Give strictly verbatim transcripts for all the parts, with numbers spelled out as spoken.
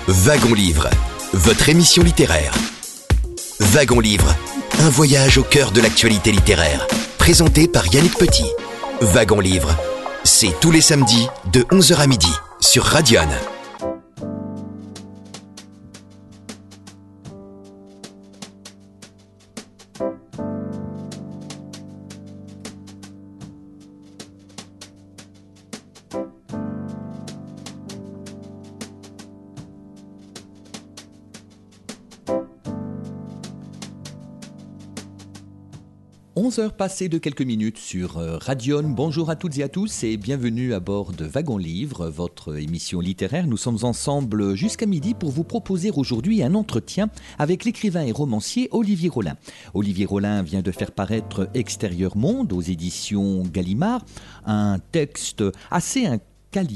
Wagon Livre, votre émission littéraire. Wagon Livre, un voyage au cœur de l'actualité littéraire. Présenté par Yannick Petit. Wagon Livre, c'est tous les samedis de onze heures à midi sur Radion. onze heures passées de quelques minutes sur Radion. Bonjour à toutes et à tous et bienvenue à bord de Wagon Livre, votre émission littéraire. Nous sommes ensemble jusqu'à midi pour vous proposer aujourd'hui un entretien avec l'écrivain et romancier Olivier Rollin. Olivier Rollin vient de faire paraître Extérieur Monde aux éditions Gallimard, un texte assez inqualifiable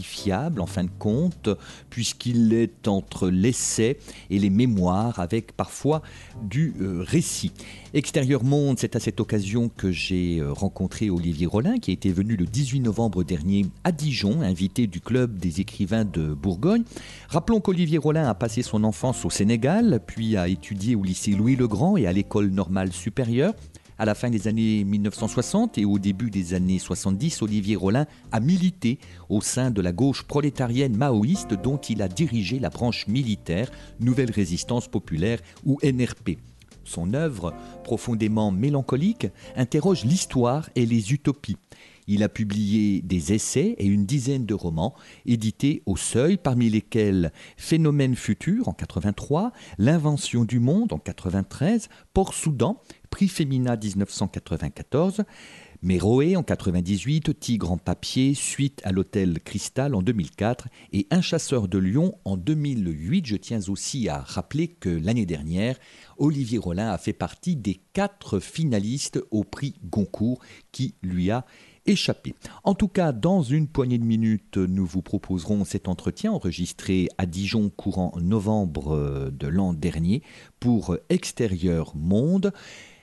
en fin de compte, puisqu'il est entre l'essai et les mémoires, avec parfois du euh, récit. Extérieur Monde, c'est à cette occasion que j'ai rencontré Olivier Rollin, qui était venu le dix-huit novembre dernier à Dijon, invité du Club des écrivains de Bourgogne. Rappelons qu'Olivier Rollin a passé son enfance au Sénégal, puis a étudié au lycée Louis-le-Grand et à l'école normale supérieure. À la fin des années mille neuf cent soixante et au début des années soixante-dix, Olivier Rollin a milité au sein de la gauche prolétarienne maoïste dont il a dirigé la branche militaire Nouvelle Résistance Populaire ou N R P. Son œuvre, profondément mélancolique, interroge l'histoire et les utopies. Il a publié des essais et une dizaine de romans édités au Seuil, parmi lesquels Phénomène futur en quatre-vingt-trois, L'invention du monde en quatre-vingt-treize, Port-Soudan, Prix Femina dix-neuf cent quatre-vingt-quatorze, Méroé en quatre-vingt-dix-huit, Tigre en papier, Suite à l'hôtel Cristal en deux mille quatre et Un chasseur de lions en deux mille huit. Je tiens aussi à rappeler que l'année dernière, Olivier Rollin a fait partie des quatre finalistes au prix Goncourt qui lui a échappé. En tout cas, dans une poignée de minutes, nous vous proposerons cet entretien enregistré à Dijon courant novembre de l'an dernier pour Extérieur Monde.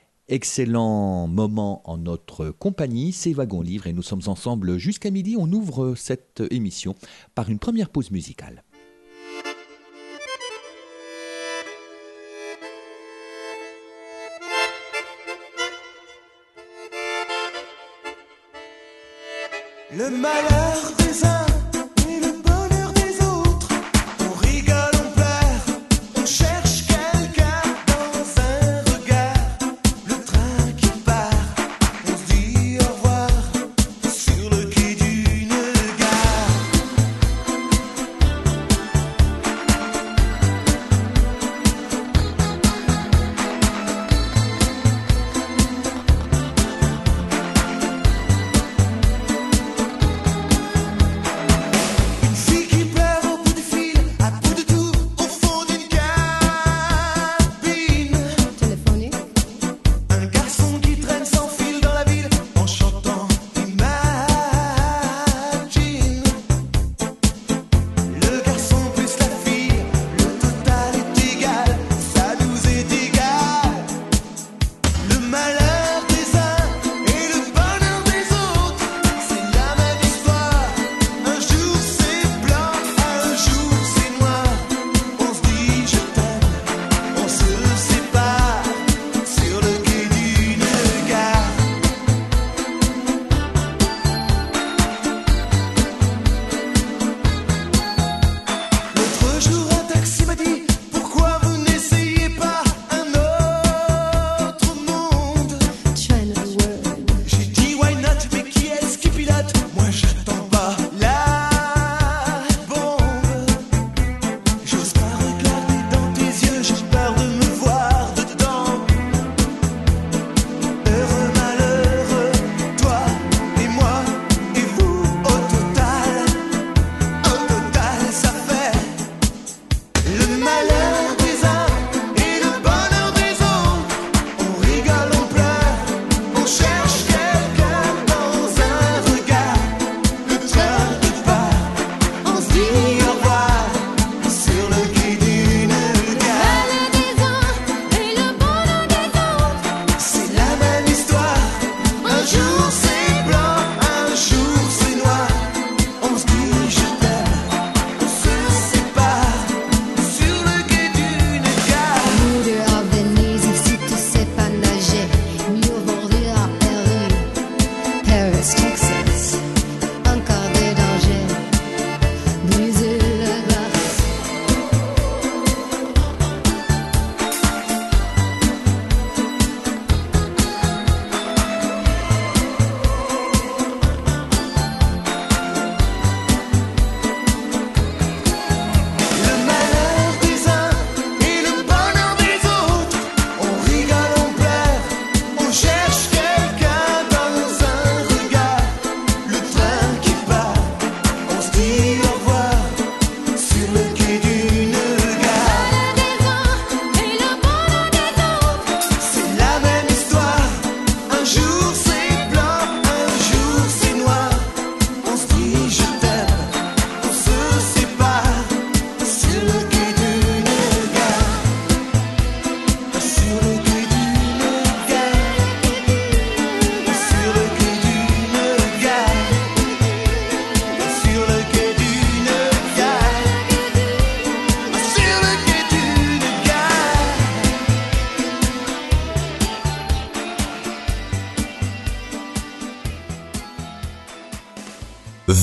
Excellent moment en notre compagnie, c'est Wagon Livre et nous sommes ensemble jusqu'à midi. On ouvre cette émission par une première pause musicale. Le malheur des uns et le bonheur des autres, on rigole, on pleure, on cherche quelqu'un dans un regard. Le train qui part, on se dit au revoir sur le quai d'une gare.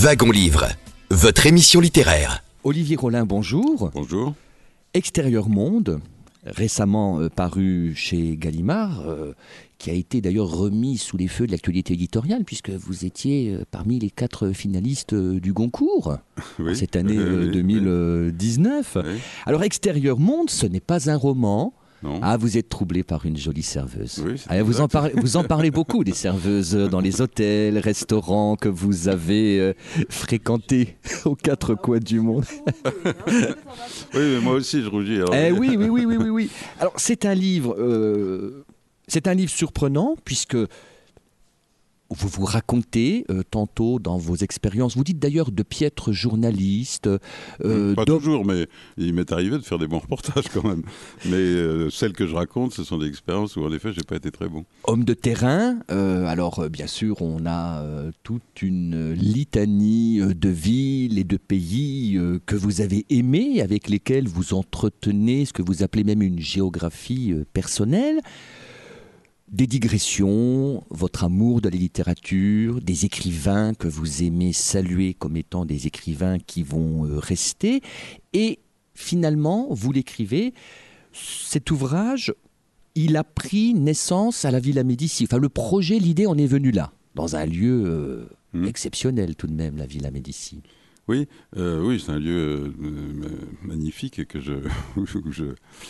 Wagon Livre, votre émission littéraire. Olivier Rollin, bonjour. Bonjour. Extérieur Monde, récemment euh, paru chez Gallimard, euh, qui a été d'ailleurs remis sous les feux de l'actualité éditoriale, puisque vous étiez euh, parmi les quatre finalistes euh, du Goncourt Oui. cette année euh, Oui, deux mille dix-neuf. oui. Alors, Extérieur Monde, ce n'est pas un roman. Non. Ah, vous êtes troublé par une jolie serveuse. Oui, c'est Ah, vous, en exact. parlez, vous en parlez beaucoup des serveuses dans les hôtels, restaurants que vous avez euh, fréquentés aux quatre coins du monde. Oui, mais moi aussi je rougis. alors. Eh oui, oui, oui, oui, oui, oui. Alors, c'est un livre, euh, c'est un livre surprenant puisque vous vous racontez euh, tantôt dans vos expériences. Vous dites d'ailleurs de piètres journalistes. euh, Pas d'hommes- toujours, mais il m'est arrivé de faire des bons reportages quand même. Mais euh, celles que je raconte, ce sont des expériences où en effet, j'ai pas été très bon. Homme de terrain, euh, alors euh, bien sûr on a euh, toute une litanie euh, de villes et de pays euh, que vous avez aimés, avec lesquels vous entretenez ce que vous appelez même une géographie euh, personnelle. Des digressions, votre amour de la littérature, des écrivains que vous aimez saluer comme étant des écrivains qui vont euh, rester. Et finalement, vous l'écrivez, cet ouvrage, il a pris naissance à la Villa Médicis. Enfin, le projet, l'idée en est venue là, dans un lieu euh, Mmh. exceptionnel tout de même, la Villa Médicis. Oui, euh, oui, c'est un lieu euh, euh, magnifique et que je, où je,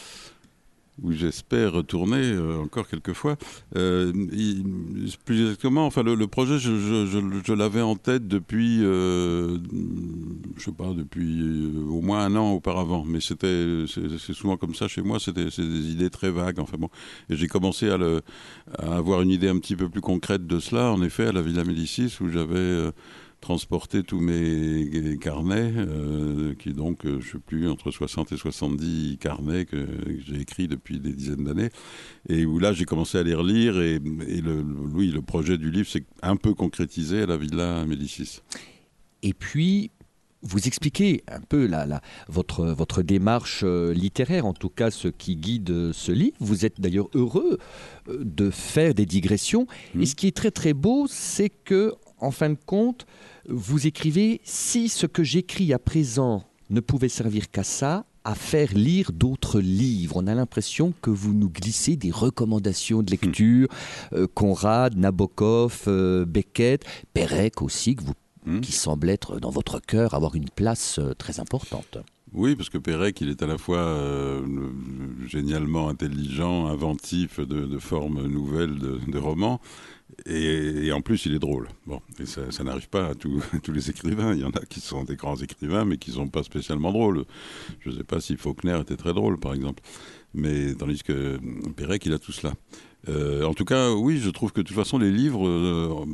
où j'espère retourner euh, encore quelques fois. Euh, il- plus exactement, enfin le, le projet, je, je, je, je l'avais en tête depuis, euh, je sais pas, depuis euh, au moins un an auparavant. Mais c'était, c'est, c'est souvent comme ça chez moi. C'était, c'est des idées très vagues. Enfin bon, et j'ai commencé à, le, à avoir une idée un petit peu plus concrète de cela. En effet, à la Villa Médicis, où j'avais euh, transporter tous mes carnets, euh, qui donc, euh, je ne sais plus, entre soixante et soixante-dix carnets que, que j'ai écrits depuis des dizaines d'années, et où là j'ai commencé à les relire, et, et le, le, oui, le projet du livre s'est un peu concrétisé à la Villa Médicis. Et puis, vous expliquez un peu la, la, votre, votre démarche euh, littéraire, en tout cas ce qui guide euh, ce livre. Vous êtes d'ailleurs heureux euh, de faire des digressions. Mmh. Et ce qui est très très beau, c'est que, en fin de compte, vous écrivez « Si ce que j'écris à présent ne pouvait servir qu'à ça, à faire lire d'autres livres ». On a l'impression que vous nous glissez des recommandations de lecture, mmh. euh, Conrad, Nabokov, euh, Beckett, Pérec aussi, que vous Mmh. qui semble être dans votre cœur avoir une place euh, très importante. Oui, parce que Pérec, il est à la fois euh, génialement intelligent, inventif de, de formes nouvelles de, de romans, et, et en plus il est drôle. Bon, et ça, ça n'arrive pas à, tout, à tous les écrivains. Il y en a qui sont des grands écrivains, mais qui ne sont pas spécialement drôles. Je ne sais pas si Faulkner était très drôle, par exemple. Mais tandis que Pérec, il a tout cela. Euh, en tout cas, oui, je trouve que de toute façon, les livres, euh,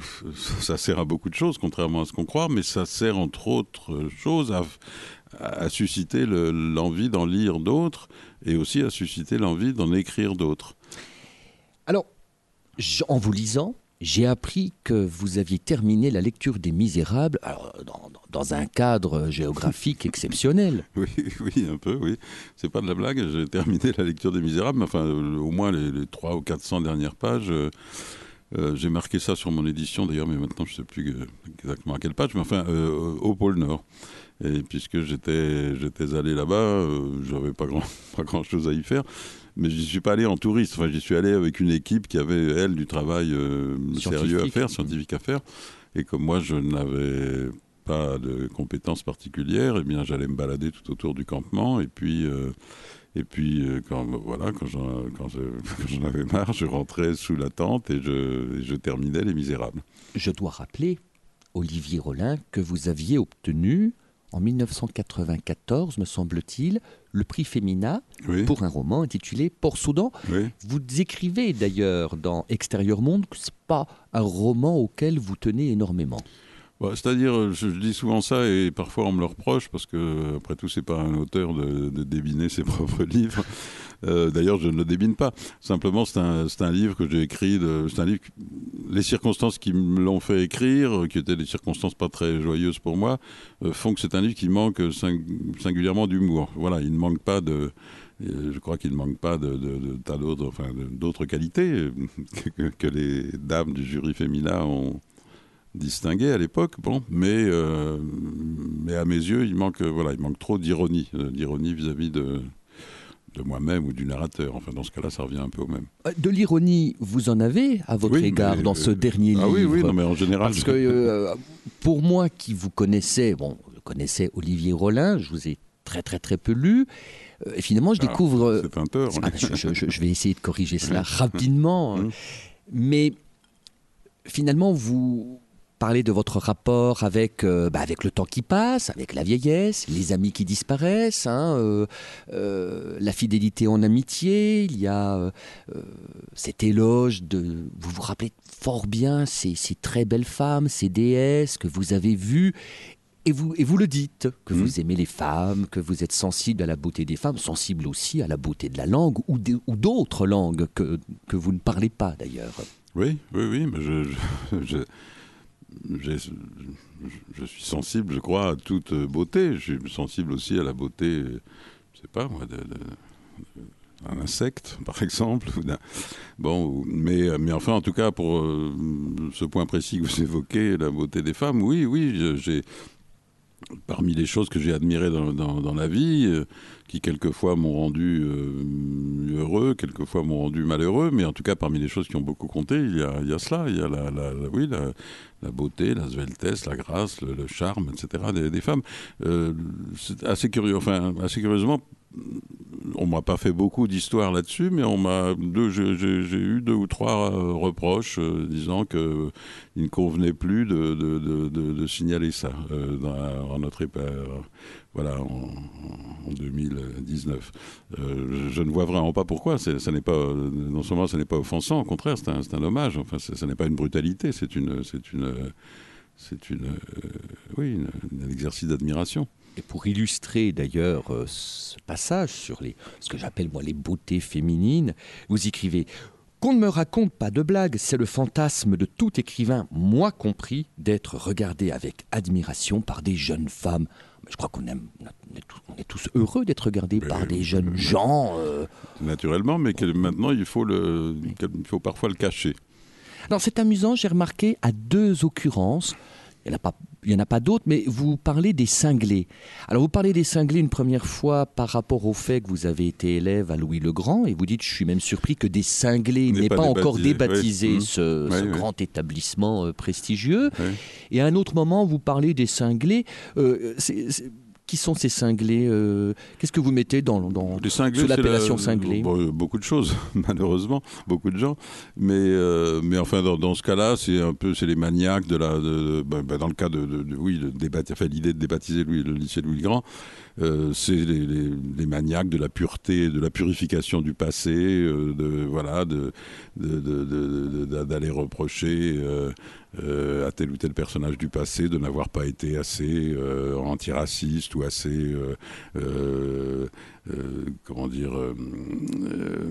ça sert à beaucoup de choses, contrairement à ce qu'on croit, mais ça sert entre autres choses à, à susciter le, l'envie d'en lire d'autres et aussi à susciter l'envie d'en écrire d'autres. Alors, en vous lisant, j'ai appris que vous aviez terminé la lecture des Misérables alors, dans, dans un cadre géographique exceptionnel. Oui, oui, un peu, oui. C'est pas de la blague, j'ai terminé la lecture des Misérables, mais enfin, euh, au moins les, les trois ou quatre cents dernières pages. Euh, euh, j'ai marqué ça sur mon édition, d'ailleurs, mais maintenant je ne sais plus exactement à quelle page, mais enfin, euh, au pôle Nord. Et puisque j'étais, j'étais allé là-bas, euh, j'avais pas grand, pas grand chose à y faire. Mais je n'y suis pas allé en touriste. Enfin, j'y suis allé avec une équipe qui avait, elle, du travail euh, sérieux à faire, scientifique à faire. Et comme moi, je n'avais pas de compétences particulières, eh bien, j'allais me balader tout autour du campement. Et puis, euh, et puis euh, quand, voilà, quand, j'en, quand, je, quand j'en avais marre, je rentrais sous la tente et je, et je terminais Les Misérables. Je dois rappeler, Olivier Rollin, que vous aviez obtenu en dix-neuf cent quatre-vingt-quatorze, me semble-t-il, le prix Femina oui. pour un roman intitulé Port-Soudan. Oui. Vous écrivez d'ailleurs dans Extérieur Monde que ce n'est pas un roman auquel vous tenez énormément. Bah, c'est-à-dire, je, je dis souvent ça et parfois on me le reproche parce que, après tout, c'est pas un auteur de, de débiner ses propres livres. Euh, d'ailleurs, je ne le débine pas. Simplement, c'est un, c'est un livre que j'ai écrit. De, c'est un livre. Les circonstances qui me l'ont fait écrire, qui étaient des circonstances pas très joyeuses pour moi, euh, font que c'est un livre qui manque sing, singulièrement d'humour. Voilà, il ne manque pas de. Je crois qu'il ne manque pas de, de, de tas d'autres, enfin, de, d'autres qualités que, que les dames du jury féminin ont. distingué à l'époque, bon, mais, euh, mais à mes yeux, il manque, voilà, il manque trop d'ironie, euh, d'ironie vis-à-vis de, de moi-même ou du narrateur. Enfin, dans ce cas-là, ça revient un peu au même. De l'ironie, vous en avez à votre Oui, égard mais, dans ce euh, dernier ah livre. oui, oui, non, mais en général. Parce que euh, pour moi qui vous connaissais, bon, je connaissais Olivier Rollin, je vous ai très très très peu lu. Euh, et finalement, je Ah, découvre. c'est un tort. Ah, je, je- je- je vais essayer de corriger cela rapidement. Mmh. Mais finalement, vous parlez de votre rapport avec, euh, bah, avec le temps qui passe, avec la vieillesse, les amis qui disparaissent, hein, euh, euh, la fidélité en amitié. Il y a euh, euh, cet éloge de. Vous vous rappelez fort bien ces, ces très belles femmes, ces déesses que vous avez vues. Et vous, et vous le dites, que Mmh. vous aimez les femmes, que vous êtes sensible à la beauté des femmes, sensible aussi à la beauté de la langue ou de- ou d'autres langues que, que vous ne parlez pas d'ailleurs. Oui, oui, oui, mais je, je, je, j'ai- je- je suis sensible, je crois, à toute beauté. Je suis sensible aussi à la beauté, je sais pas moi, de, de- d'un insecte, par exemple. ou d'un- Bon, ou- mais, mais enfin, en tout cas, pour euh, ce point précis que vous évoquez, la beauté des femmes, oui, oui, je- j'ai... Parmi les choses que j'ai admirées dans, dans, dans la vie, euh, qui quelquefois m'ont rendu euh, heureux, quelquefois m'ont rendu malheureux, mais en tout cas parmi les choses qui ont beaucoup compté, il y a, il y a cela, il y a la, la, la- oui, la, la beauté, la sveltesse, la grâce, le, le charme, et cetera des, des femmes. Euh, c'est assez curieux, enfin assez curieusement. On m'a pas fait beaucoup d'histoires là-dessus, mais on m'a deux, j'ai, j'ai- j'ai eu deux ou trois euh, reproches euh, disant que euh, il ne convenait plus de, de, de, de- de signaler ça euh, dans, en notre époque, voilà, en, en deux mille dix-neuf. Euh, je, je ne vois vraiment pas pourquoi. C'est, ça n'est pas, euh, non seulement ça n'est pas offensant, au contraire, c'est un, c'est un hommage. Enfin, c'est- ça n'est pas une brutalité, c'est une, c'est une, c'est une, euh, oui, une- un exercice d'admiration. Et pour illustrer d'ailleurs euh, ce passage sur les, ce que j'appelle moi les beautés féminines, vous écrivez « Qu'on ne me raconte pas de blague, c'est le fantasme de tout écrivain, moi compris, d'être regardé avec admiration par des jeunes femmes. » Je crois qu'on aime, on est tous, on est tous heureux d'être regardés Mais par des oui. jeunes gens. euh. Naturellement, mais que maintenant il faut, le, il faut parfois le cacher. Alors c'est amusant, j'ai remarqué à deux occurrences, il n'y en a pas, il y en a pas d'autres, mais vous parlez des cinglés. Alors vous parlez des cinglés une première fois par rapport au fait que vous avez été élève à Louis le Grand, et vous dites, je suis même surpris que des cinglés N'est n'aient pas pas, encore débaptisé, débaptisé oui. ce, Mmh. ce Oui, oui. grand établissement euh, prestigieux. Oui. Et à un autre moment, vous parlez des cinglés. Euh, c'est- c'est- qui sont ces cinglés euh, Qu'est-ce que vous mettez dans, dans, Les cinglés, sous c'est l'appellation la- cinglé? bon, beaucoup de choses, malheureusement, beaucoup de gens. Mais, euh, mais enfin, dans, dans ce cas-là, c'est un peu, c'est les maniaques de la, de, de- ben, ben, dans le cas de, de, de- oui, de débaptiser, enfin, l'idée de débaptiser Louis, le lycée Louis le Grand, euh, c'est les, les, les maniaques de la pureté, de la purification du passé, euh, de voilà, de, de, de- de- de- d'aller reprocher. Euh, euh, à tel ou tel personnage du passé de n'avoir pas été assez euh, antiraciste ou assez euh, euh, euh, comment dire euh, euh,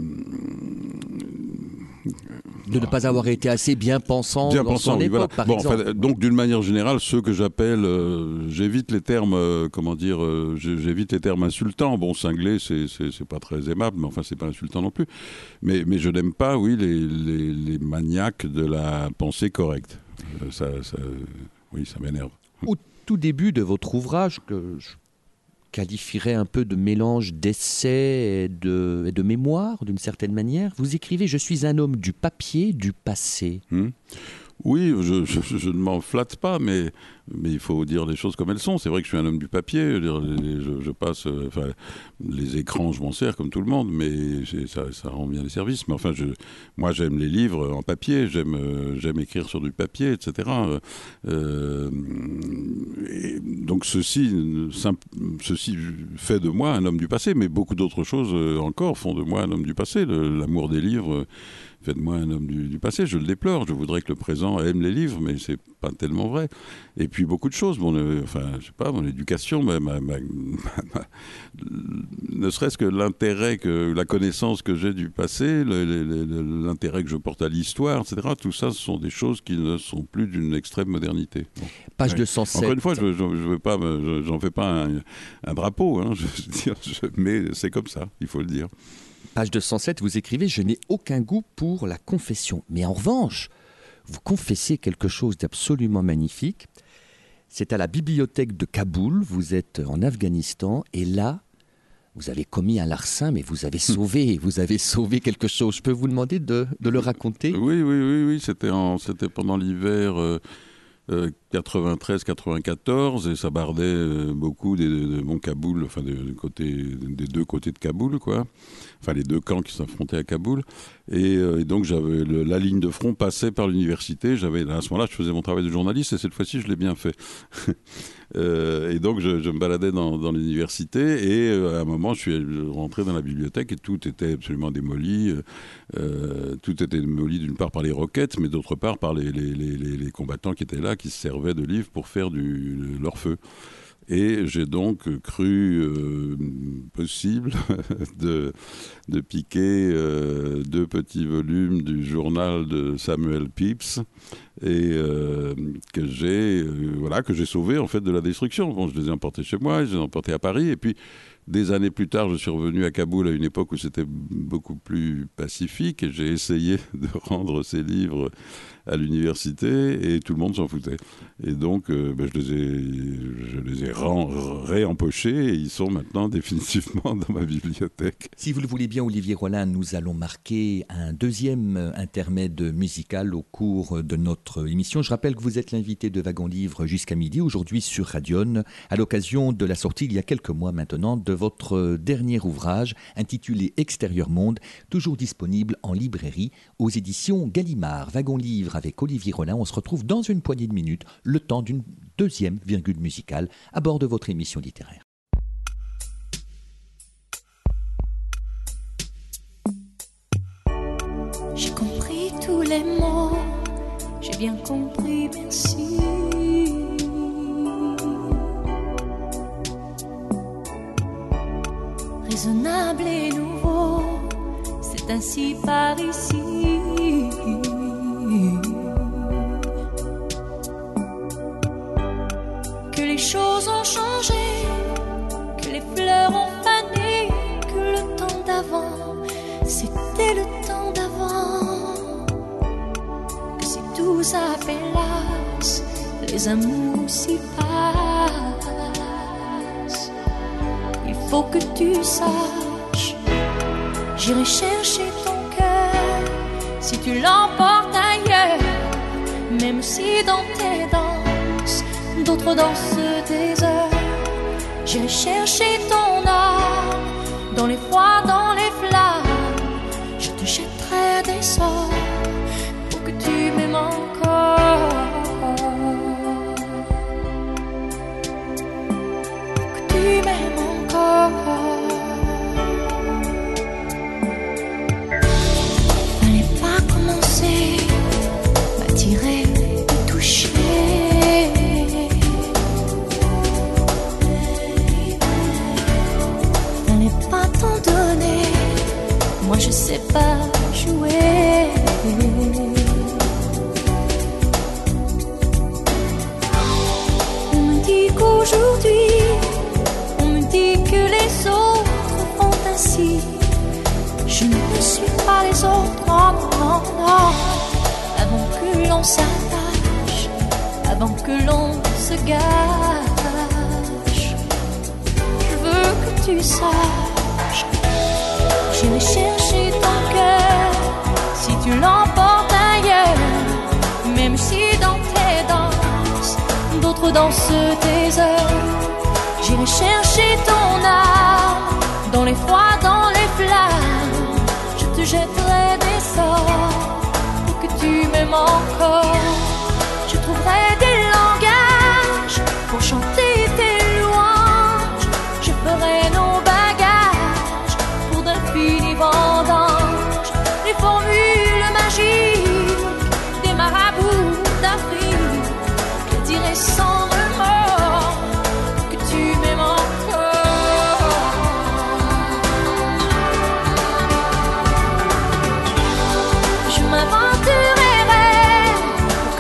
De ne pas avoir été assez bien pensant bien dans pensant, son oui, époque, voilà. par Bon, exemple. enfin, donc d'une manière générale, ceux que j'appelle, euh, j'évite les termes, euh, comment dire, euh, j'évite les termes insultants. Bon, cinglé, c'est c'est c'est pas très aimable, mais enfin c'est pas insultant non plus. Mais mais je n'aime pas, oui, les, les les maniaques de la pensée correcte. Euh, ça, ça, oui, ça m'énerve. Au tout début de votre ouvrage, que je qualifierais un peu de mélange d'essai et de, et de mémoire, d'une certaine manière, vous écrivez « Je suis un homme du papier, du passé Hmm. Oui, je, je, je ne m'en flatte pas, mais, mais il faut dire les choses comme elles sont. C'est vrai que je suis un homme du papier. Je, veux dire, les- je, je passe, euh, enfin, les écrans, je m'en sers comme tout le monde, mais c'est- ça, ça rend bien les services. Mais enfin, je, moi, j'aime les livres en papier. J'aime, euh, j'aime écrire sur du papier, et cetera. Euh, et donc ceci, simple- ceci fait de moi un homme du passé, mais beaucoup d'autres choses euh, encore font de moi un homme du passé. Le- l'amour des livres fait de moi un homme du, du passé. Je le déplore. Je voudrais que le présent aime les livres, mais c'est pas tellement vrai. Et puis beaucoup de choses. Mon, euh, enfin, je sais pas, mon éducation, ma, ma- ma- ma- ne serait-ce que l'intérêt, que la connaissance que j'ai du passé, le- le- le- l'intérêt que je porte à l'histoire, et cetera. Tout ça, ce sont des choses qui ne sont plus d'une extrême modernité. Bon. ». Page Ouais. deux cent sept. Encore une fois, je, je, je veux pas, me- je- j'en fais pas un, un drapeau. Hein, je veux dire, je- mais c'est comme ça. Il faut le dire. Page deux cent sept, vous écrivez « Je n'ai aucun goût pour la confession. Mais en revanche, vous confessez quelque chose d'absolument magnifique. C'est à la bibliothèque de Kaboul, vous êtes en Afghanistan, et là, vous avez commis un larcin, mais vous avez sauvé, vous avez sauvé quelque chose. Je peux vous demander de, de le raconter ? Oui, oui, oui, oui. C'était, en, c'était pendant l'hiver euh, euh, quatre-vingt-treize quatre-vingt-quatorze, et ça bardait euh, beaucoup des, de, de mon Kaboul, enfin de, de côté, des deux côtés de Kaboul, quoi. Enfin les deux camps qui s'affrontaient à Kaboul. Et, euh, et donc j'avais le, la ligne de front passait par l'université. J'avais, à ce moment-là, je faisais mon travail de journaliste, et cette fois-ci, je l'ai bien fait. euh, et donc je, je me baladais dans, dans l'université, et euh, à un moment, je suis rentré dans la bibliothèque, et tout était absolument démoli. Euh, tout était démoli d'une part par les roquettes, mais d'autre part par les, les, les, les combattants qui étaient là, qui se servaient de livres pour faire du, leur feu. Et j'ai donc cru euh, possible de, de piquer euh, deux petits volumes du journal de Samuel Pepys, et euh, que j'ai euh, voilà que j'ai sauvé en fait de la destruction. Bon, je les ai emportés chez moi, je les ai emportés à Paris, et puis des années plus tard, je suis revenu à Kaboul à une époque où c'était beaucoup plus pacifique, et j'ai essayé de rendre ces livres à l'université, et tout le monde s'en foutait. Et donc, euh, ben, je les ai, je les ai ren- réempochés, et ils sont maintenant définitivement dans ma bibliothèque. Si vous le voulez bien, Olivier Rollin, nous allons marquer un deuxième intermède musical au cours de notre émission. Je rappelle que vous êtes l'invité de Wagon Livre jusqu'à midi, aujourd'hui sur Radion, à l'occasion de la sortie, il y a quelques mois maintenant, de votre dernier ouvrage intitulé Extérieur Monde, toujours disponible en librairie aux éditions Gallimard. Wagon Livre avec Olivier Rollin, on se retrouve dans une poignée de minutes, le temps d'une deuxième virgule musicale à bord de votre émission littéraire. J'ai compris tous les mots, j'ai bien compris, merci. Raisonnable et nouveau, c'est ainsi par ici. Que les choses ont changé, que les fleurs ont fané, que le temps d'avant, c'était le temps d'avant. Que si tout s'appelasse, les amours s'y passent. Il faut que tu saches, j'irai chercher ton cœur si tu l'emportes ailleurs. Même si dans tes danses, d'autres dansent des heures. J'irai chercher ton âme dans les froids, dans les flammes. Je te jetterai des sorts pour que tu m'aimes encore. Pour que tu m'aimes encore. Fallait pas commencer, m'attirer, me toucher. Fallait pas t'en donner, moi je sais pas jouer. On me dit qu'aujourd'hui, on me dit que les autres font ainsi. Je ne suis pas les autres, non, non, non. Avant que l'on s'attache, avant que l'on se gâche, je veux que tu saches, j'irai chercher ton cœur si tu l'emportes ailleurs. Même si dans tes danses, d'autres dansent tes heures. J'irai chercher ton âme dans les froids, dans les flammes. Je te jetterai des sorts pour que tu m'aimes encore. Je trouverai des langages pour chanter tes louanges. Je ferai nos bagages pour d'infinis vendanges. Les formules magiques des marabouts d'Afrique, je dirai sans remords que tu m'aimes encore. Je m'aventurerai pour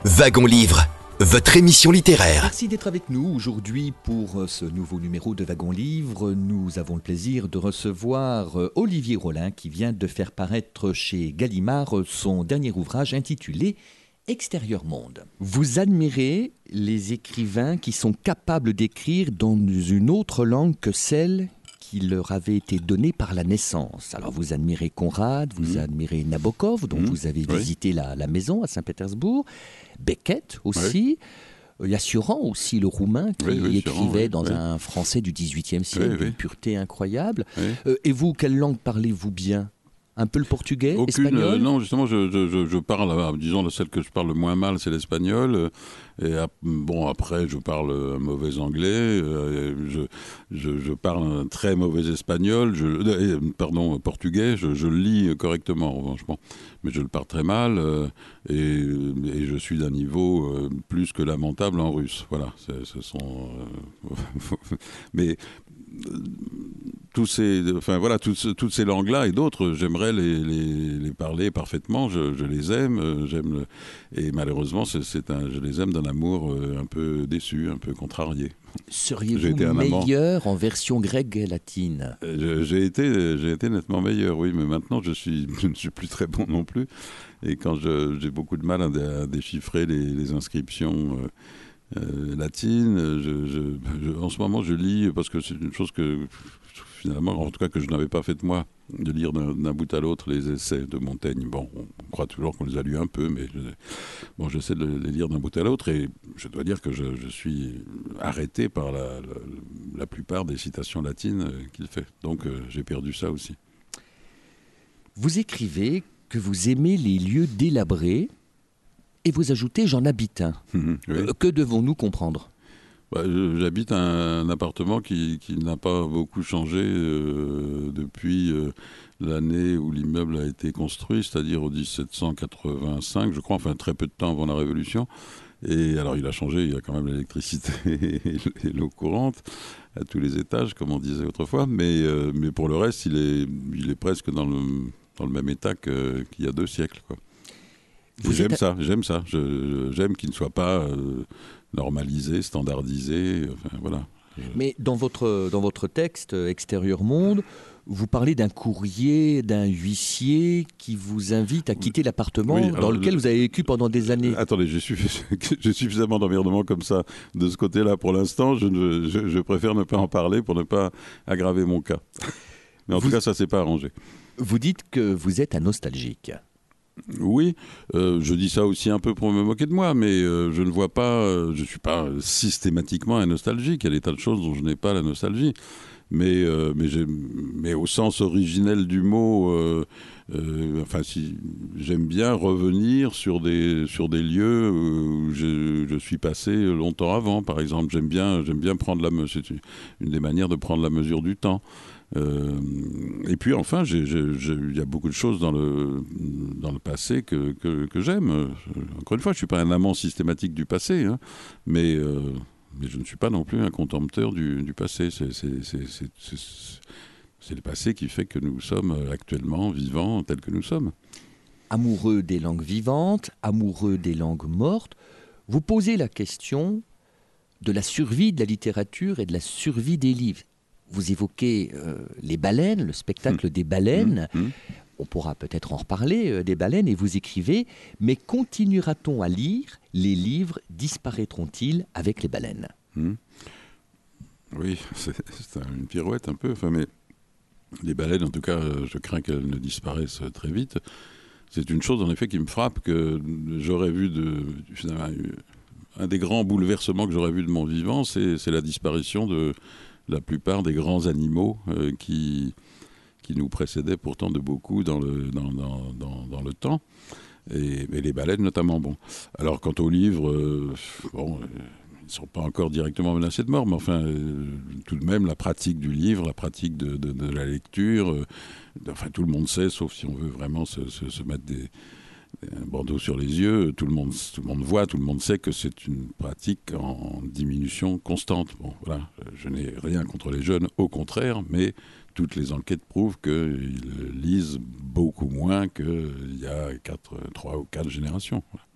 Wagon Livre, votre émission littéraire. Merci d'être avec nous aujourd'hui pour ce nouveau numéro de Wagon Livre. Nous avons le plaisir de recevoir Olivier Rollin qui vient de faire paraître chez Gallimard son dernier ouvrage intitulé Extérieur Monde. Vous admirez les écrivains qui sont capables d'écrire dans une autre langue que celle qui leur avait été donnée par la naissance. Alors vous admirez Conrad, vous mmh. admirez Nabokov, dont mmh. vous avez oui. visité la, la maison à Saint-Pétersbourg, Beckett aussi, il oui. y a Sioran aussi, le roumain, qui oui, oui, écrivait Sioran, dans oui. un français du dix-huitième siècle, oui, oui. d'une pureté incroyable. Oui. Euh, et vous, quelle langue parlez-vous bien ? Un peu le portugais, Aucune, espagnol euh, Non, justement, je, je, je parle, euh, disons, celle que je parle le moins mal, c'est l'espagnol. Euh, et ap- bon, après, je parle un mauvais anglais. Euh, je, je, je parle un très mauvais espagnol. Je, euh, pardon, portugais. Je, je le lis correctement, franchement. Mais je le parle très mal. Euh, et, et je suis d'un niveau euh, plus que lamentable en russe. Voilà. C'est, ce sont. Euh, mais. Tous ces, enfin voilà, toutes, toutes ces langues-là et d'autres, j'aimerais les, les, les parler parfaitement. Je, je les aime, j'aime le, et malheureusement, c'est, c'est un, je les aime d'un amour un peu déçu, un peu contrarié. Seriez-vous meilleur en version grecque et latine ? je, j'ai été, j'ai été nettement meilleur, oui, mais maintenant je suis, je ne suis plus très bon non plus. Et quand je, j'ai beaucoup de mal à, à déchiffrer les, les inscriptions. Euh, Euh, latine, je, je, je, en ce moment je lis parce que c'est une chose que finalement, en tout cas que je n'avais pas faite moi, de lire d'un, d'un bout à l'autre les essais de Montaigne. Bon, on croit toujours qu'on les a lus un peu, mais je, bon, j'essaie de les lire d'un bout à l'autre et je dois dire que je, je suis arrêté par la, la, la plupart des citations latines qu'il fait. Donc euh, j'ai perdu ça aussi. Vous écrivez que vous aimez les lieux délabrés. Et vous ajoutez « j'en habite un mmh, ». Oui. Euh, que devons-nous comprendre ? bah, je, J'habite un, un appartement qui, qui n'a pas beaucoup changé euh, depuis euh, l'année où l'immeuble a été construit, c'est-à-dire au dix-sept cent quatre-vingt-cinq, je crois, enfin très peu de temps avant la Révolution. Et alors il a changé, il y a quand même l'électricité et l'eau courante à tous les étages, comme on disait autrefois, mais, euh, mais pour le reste, il est, il est presque dans le, dans le même état que, qu'il y a deux siècles, quoi. J'aime ça, j'aime ça. Je, j'aime qu'il ne soit pas euh, normalisé, standardisé. Enfin, voilà. Mais dans votre, dans votre texte Extérieur Monde, vous parlez d'un courrier d'un huissier qui vous invite à quitter l'appartement oui, alors, dans lequel vous avez vécu pendant des années. Attendez, j'ai, suffi- j'ai suffisamment d'emmerdement comme ça de ce côté-là pour l'instant. Je, ne, je, je préfère ne pas en parler pour ne pas aggraver mon cas. Mais en vous, tout cas, ça ne s'est pas arrangé. Vous dites que vous êtes un nostalgique. Oui, euh, je dis ça aussi un peu pour me moquer de moi, mais euh, je ne vois pas, euh, je ne suis pas systématiquement un nostalgique. Il y a des tas de choses dont je n'ai pas la nostalgie. Mais, euh, mais, mais au sens originel du mot, euh, euh, enfin, si, j'aime bien revenir sur des, sur des lieux où je, je suis passé longtemps avant, par exemple. J'aime bien, j'aime bien prendre la mesure, c'est une des manières de prendre la mesure du temps. Euh, et puis enfin, il y a beaucoup de choses dans le, dans le passé que, que, que j'aime. Encore une fois, je ne suis pas un amant systématique du passé, hein, mais, euh, mais je ne suis pas non plus un contempteur du, du passé. C'est, c'est, c'est, c'est, c'est, c'est le passé qui fait que nous sommes actuellement vivants tels que nous sommes. Amoureux des langues vivantes, amoureux des langues mortes, vous posez la question de la survie de la littérature et de la survie des livres. Vous évoquez euh, les baleines, le spectacle mmh. des baleines. Mmh. On pourra peut-être en reparler euh, des baleines. Et vous écrivez « Mais continuera-t-on à lire ? Les livres disparaîtront-ils avec les baleines ?» mmh. Oui, c'est, c'est une pirouette un peu. Enfin, mais les baleines, en tout cas, je crains qu'elles ne disparaissent très vite. C'est une chose, en effet, qui me frappe, que j'aurais vu de... Finalement, un des grands bouleversements que j'aurais vu de mon vivant, c'est, c'est la disparition de... la plupart des grands animaux euh, qui, qui nous précédaient pourtant de beaucoup dans le, dans, dans, dans, dans le temps, et, et les baleines notamment. Bon. Alors quant aux livres, euh, bon, euh, ils ne sont pas encore directement menacés de mort, mais enfin, euh, tout de même, la pratique du livre, la pratique de, de, de la lecture, euh, enfin tout le monde sait, sauf si on veut vraiment se, se, se mettre des... un bandeau sur les yeux, tout le monde, tout le monde voit, tout le monde sait que c'est une pratique en diminution constante. Bon, voilà, je n'ai rien contre les jeunes, au contraire, mais toutes les enquêtes prouvent qu'ils lisent beaucoup moins qu'il y a quatre, trois ou quatre générations. Voilà.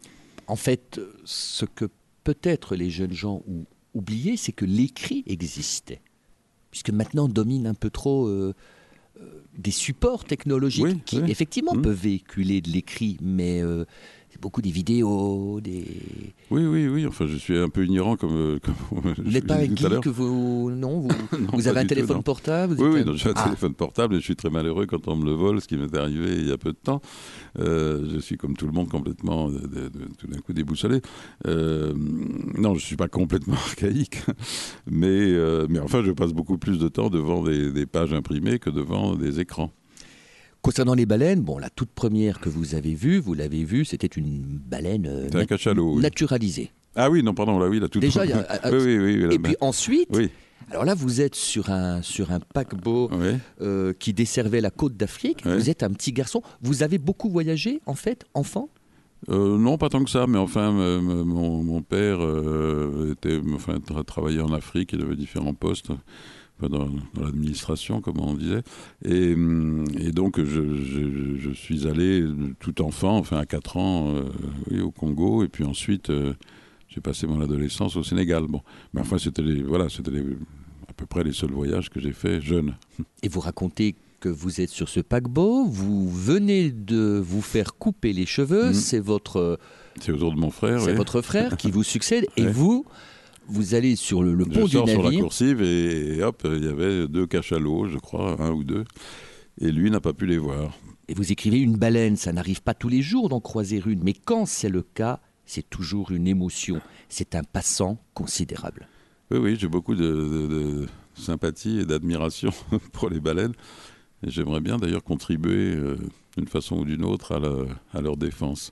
en fait, ce que peut-être les jeunes gens ont oublié, c'est que l'écrit existait. Puisque maintenant, on domine un peu trop euh, euh, des supports technologiques Oui, qui, oui. effectivement, Mmh. peuvent véhiculer de l'écrit, mais euh, c'est beaucoup des vidéos, des... Oui, oui, oui. Enfin, je suis un peu ignorant comme. euh, comme Vous je n'êtes pas un disais tout à l'heure. geek, vous... Non, vous, Non, vous pas avez un du tout, téléphone non. portable vous Oui, êtes oui, un- non, j'ai un Ah. téléphone portable et je suis très malheureux quand on me le vole, ce qui m'est arrivé il y a peu de temps. Euh, je suis comme tout le monde complètement, de- de- de- tout d'un coup, déboussolé. Euh, non, je ne suis pas complètement archaïque, mais, euh, mais enfin, je passe beaucoup plus de temps devant des, des pages imprimées que devant des écrans. Concernant les baleines, bon, la toute première que vous avez vue, vous l'avez vue, c'était une baleine euh, C'est un cachalot, oui. naturalisée. Ah oui, non, pardon, là, oui, la toute Déjà, il y a- oui, oui, oui, oui, Et la- puis ensuite, oui, alors là, vous êtes sur un, sur un paquebot oui. euh, qui desservait la côte d'Afrique. Ouais. Vous êtes un petit garçon. Vous avez beaucoup voyagé, en fait, enfant? Euh, non, pas tant que ça, mais enfin, me- me- mon, mon père euh, était, enfin, tra- travaillait en Afrique, il avait différents postes enfin, dans, dans l'administration, comme on disait, et, hum, et donc je, je- je suis allé tout enfant, enfin à quatre ans, euh, oui, au Congo, et puis ensuite euh, j'ai passé mon adolescence au Sénégal. Bon, mais enfin, c'était les, voilà, c'était les- à peu près les seuls voyages que j'ai faits jeune. Et vous racontez que vous êtes sur ce paquebot, vous venez de vous faire couper les cheveux, Mhm. c'est votre, C'est autour de mon frère. c'est oui. votre frère qui vous succède, et Ouais. vous, vous allez sur le, le pont Je du sors sur la navire. coursive et, et hop, il y avait deux cachalots, je crois, un ou deux. Et lui n'a pas pu les voir. Et vous écrivez une baleine, ça n'arrive pas tous les jours d'en croiser une, mais quand c'est le cas, c'est toujours une émotion. C'est un passant considérable. Oui, oui, j'ai beaucoup de, de- de sympathie et d'admiration pour les baleines. Et j'aimerais bien d'ailleurs contribuer euh, d'une façon ou d'une autre à, la- à leur défense.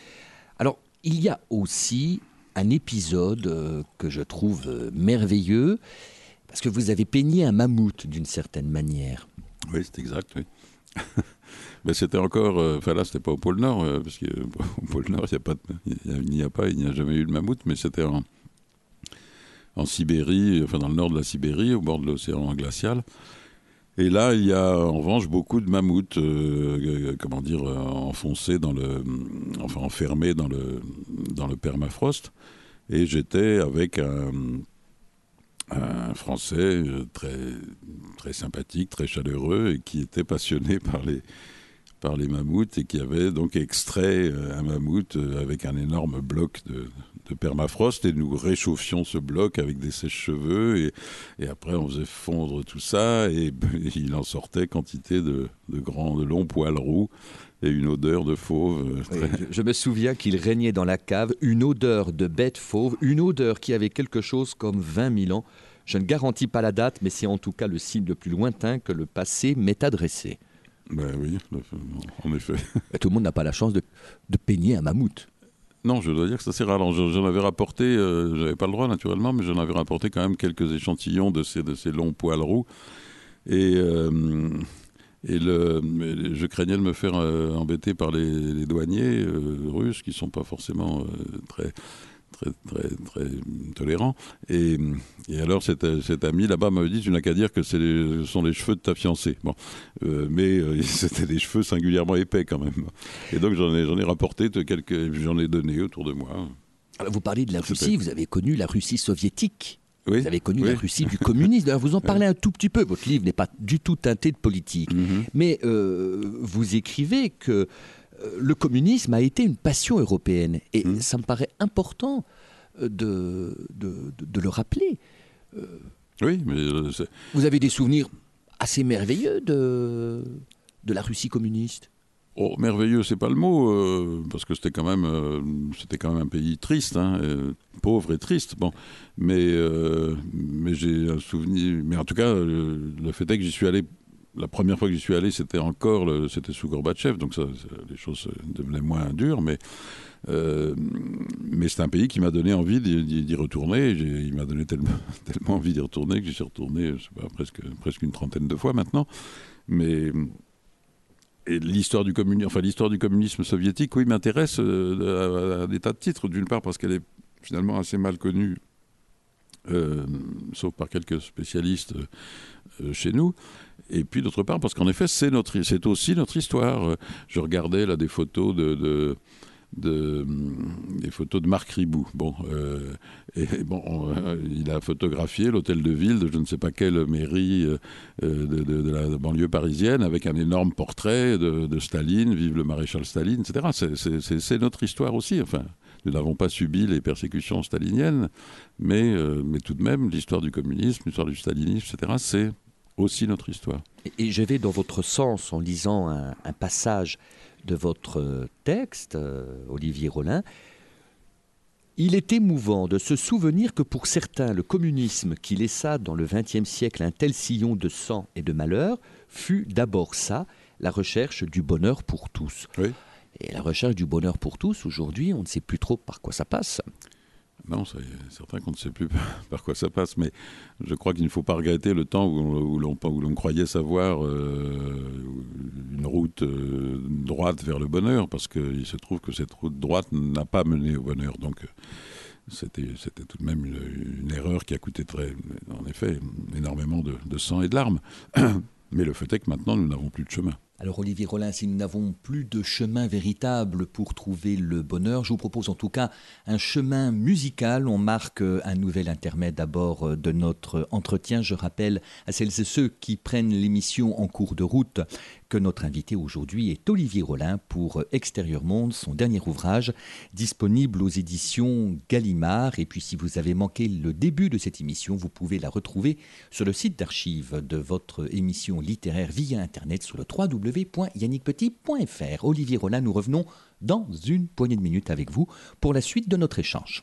Alors, il y a aussi un épisode euh, que je trouve euh, merveilleux, parce que vous avez peigné un mammouth d'une certaine manière. Oui, c'est exact, oui. Mais c'était encore... euh, Enfin là, c'était pas au pôle Nord, euh, parce qu'au pôle Nord, il n'y a pas, de- il y a- il n'y a pas, il n'y a jamais eu de mammouth, mais c'était en, en Sibérie, enfin dans le nord de la Sibérie, au bord de l'océan glacial. Et là, il y a en revanche beaucoup de mammouths, euh, euh, comment dire, euh, enfoncés dans le, enfin enfermés dans le, dans le permafrost. Et j'étais avec un, un Français euh, très, très sympathique, très chaleureux, et qui était passionné par les, par les mammouths et qui avait donc extrait euh, un mammouth euh, avec un énorme bloc de, de permafrost, et nous réchauffions ce bloc avec des sèche-cheveux, et, et après on faisait fondre tout ça, et, et il en sortait quantité de, de grands, de longs poils roux et une odeur de fauve. euh, Oui, très- je, je me souviens qu'il régnait dans la cave une odeur de bête fauve, une odeur qui avait quelque chose comme vingt mille ans. Je ne garantis pas la date, mais c'est en tout cas le signe le plus lointain que le passé m'est adressé. Ben oui, en effet. Et tout le monde n'a pas la chance de, de peigner un mammouth. Non, je dois dire que c'est assez rare. Alors, je- j'en avais rapporté, euh, j'avais pas le droit naturellement, mais j'en avais rapporté quand même quelques échantillons de ces, de ces longs poils roux. Et, euh, et le, mais je craignais de me faire euh, embêter par les, les douaniers euh, russes, qui sont pas forcément euh, très, très, très, très tolérants. Et, et alors, cet, cet ami là-bas m'avait dit, tu n'as qu'à dire que c'est les- ce sont les cheveux de ta fiancée. Bon, Euh, mais euh, c'était des cheveux singulièrement épais quand même. Et donc, j'en ai, j'en ai rapporté de quelques, j'en ai donné autour de moi. Alors, vous parlez de la C'était- Russie, vous avez connu la Russie soviétique. Oui, Vous avez connu oui. la Russie du communisme. D'ailleurs, vous en parlez un tout petit peu. Votre livre n'est pas du tout teinté de politique. Mhm. Mais euh, vous écrivez que euh, le communisme a été une passion européenne. Et Mhm. ça me paraît important euh, de, de, de- de le rappeler. Oui, mais euh, c'est- Vous avez des souvenirs assez merveilleux de, de la Russie communiste. oh, merveilleux, c'est pas le mot, euh, parce que c'était quand même, euh, c'était quand même un pays triste, hein, euh, pauvre et triste. Bon, mais euh, mais j'ai un souvenir. Mais en tout cas, euh, le fait est que j'y suis allé. La première fois que j'y suis allé, c'était encore, le- c'était sous Gorbatchev, donc ça, ça- les choses devenaient moins dures, mais euh, mais c'est un pays qui m'a donné envie d'y, d'y- d'y retourner. J'ai- il m'a donné tellement, tellement envie d'y retourner que j'y suis retourné, je sais pas, presque presque une trentaine de fois maintenant. Mais et l'histoire du communisme, enfin l'histoire du communisme soviétique, oui, m'intéresse euh, à, à des tas de titres. D'une part parce qu'elle est finalement assez mal connue, euh, sauf par quelques spécialistes euh, chez nous. Et puis d'autre part parce qu'en effet, c'est notre, c'est aussi notre histoire. Je regardais là des photos de, de, de, des photos de Marc Ribou. Bon, euh, et bon, on, euh, il a photographié l'hôtel de ville de je ne sais pas quelle mairie euh, de, de, de la banlieue parisienne avec un énorme portrait de, de Staline, vive le maréchal Staline, et cetera. C'est, c'est, c'est, c'est notre histoire aussi. Enfin, nous n'avons pas subi les persécutions staliniennes, mais, euh, mais tout de même, l'histoire du communisme, l'histoire du stalinisme, et cetera, c'est aussi notre histoire. Et je vais dans votre sens en lisant un, un passage de votre texte, euh, Olivier Rollin. Il est émouvant de se souvenir que pour certains, le communisme qui laissa dans le vingtième siècle un tel sillon de sang et de malheur fut d'abord ça, la recherche du bonheur pour tous. Oui. Et la recherche du bonheur pour tous, aujourd'hui, on ne sait plus trop par quoi ça passe. Non, c'est certain qu'on ne sait plus par quoi ça passe, mais je crois qu'il ne faut pas regretter le temps où, on, où, l'on, où l'on croyait savoir euh, une route euh, droite vers le bonheur, parce qu'il se trouve que cette route droite n'a pas mené au bonheur. Donc c'était, c'était tout de même une, une erreur qui a coûté très, en effet, énormément de, de sang et de larmes. Mais le fait est que maintenant, nous n'avons plus de chemin. Alors Olivier Rollin, si nous n'avons plus de chemin véritable pour trouver le bonheur, je vous propose en tout cas un chemin musical. On marque un nouvel intermède d'abord de notre entretien. Je rappelle à celles et ceux qui prennent l'émission en cours de route que notre invité aujourd'hui est Olivier Rollin pour Extérieur Monde, son dernier ouvrage disponible aux éditions Gallimard. Et puis si vous avez manqué le début de cette émission, vous pouvez la retrouver sur le site d'archives de votre émission littéraire via Internet sur le w w w point yannick petit point f r. Olivier Rollin, nous revenons dans une poignée de minutes avec vous pour la suite de notre échange.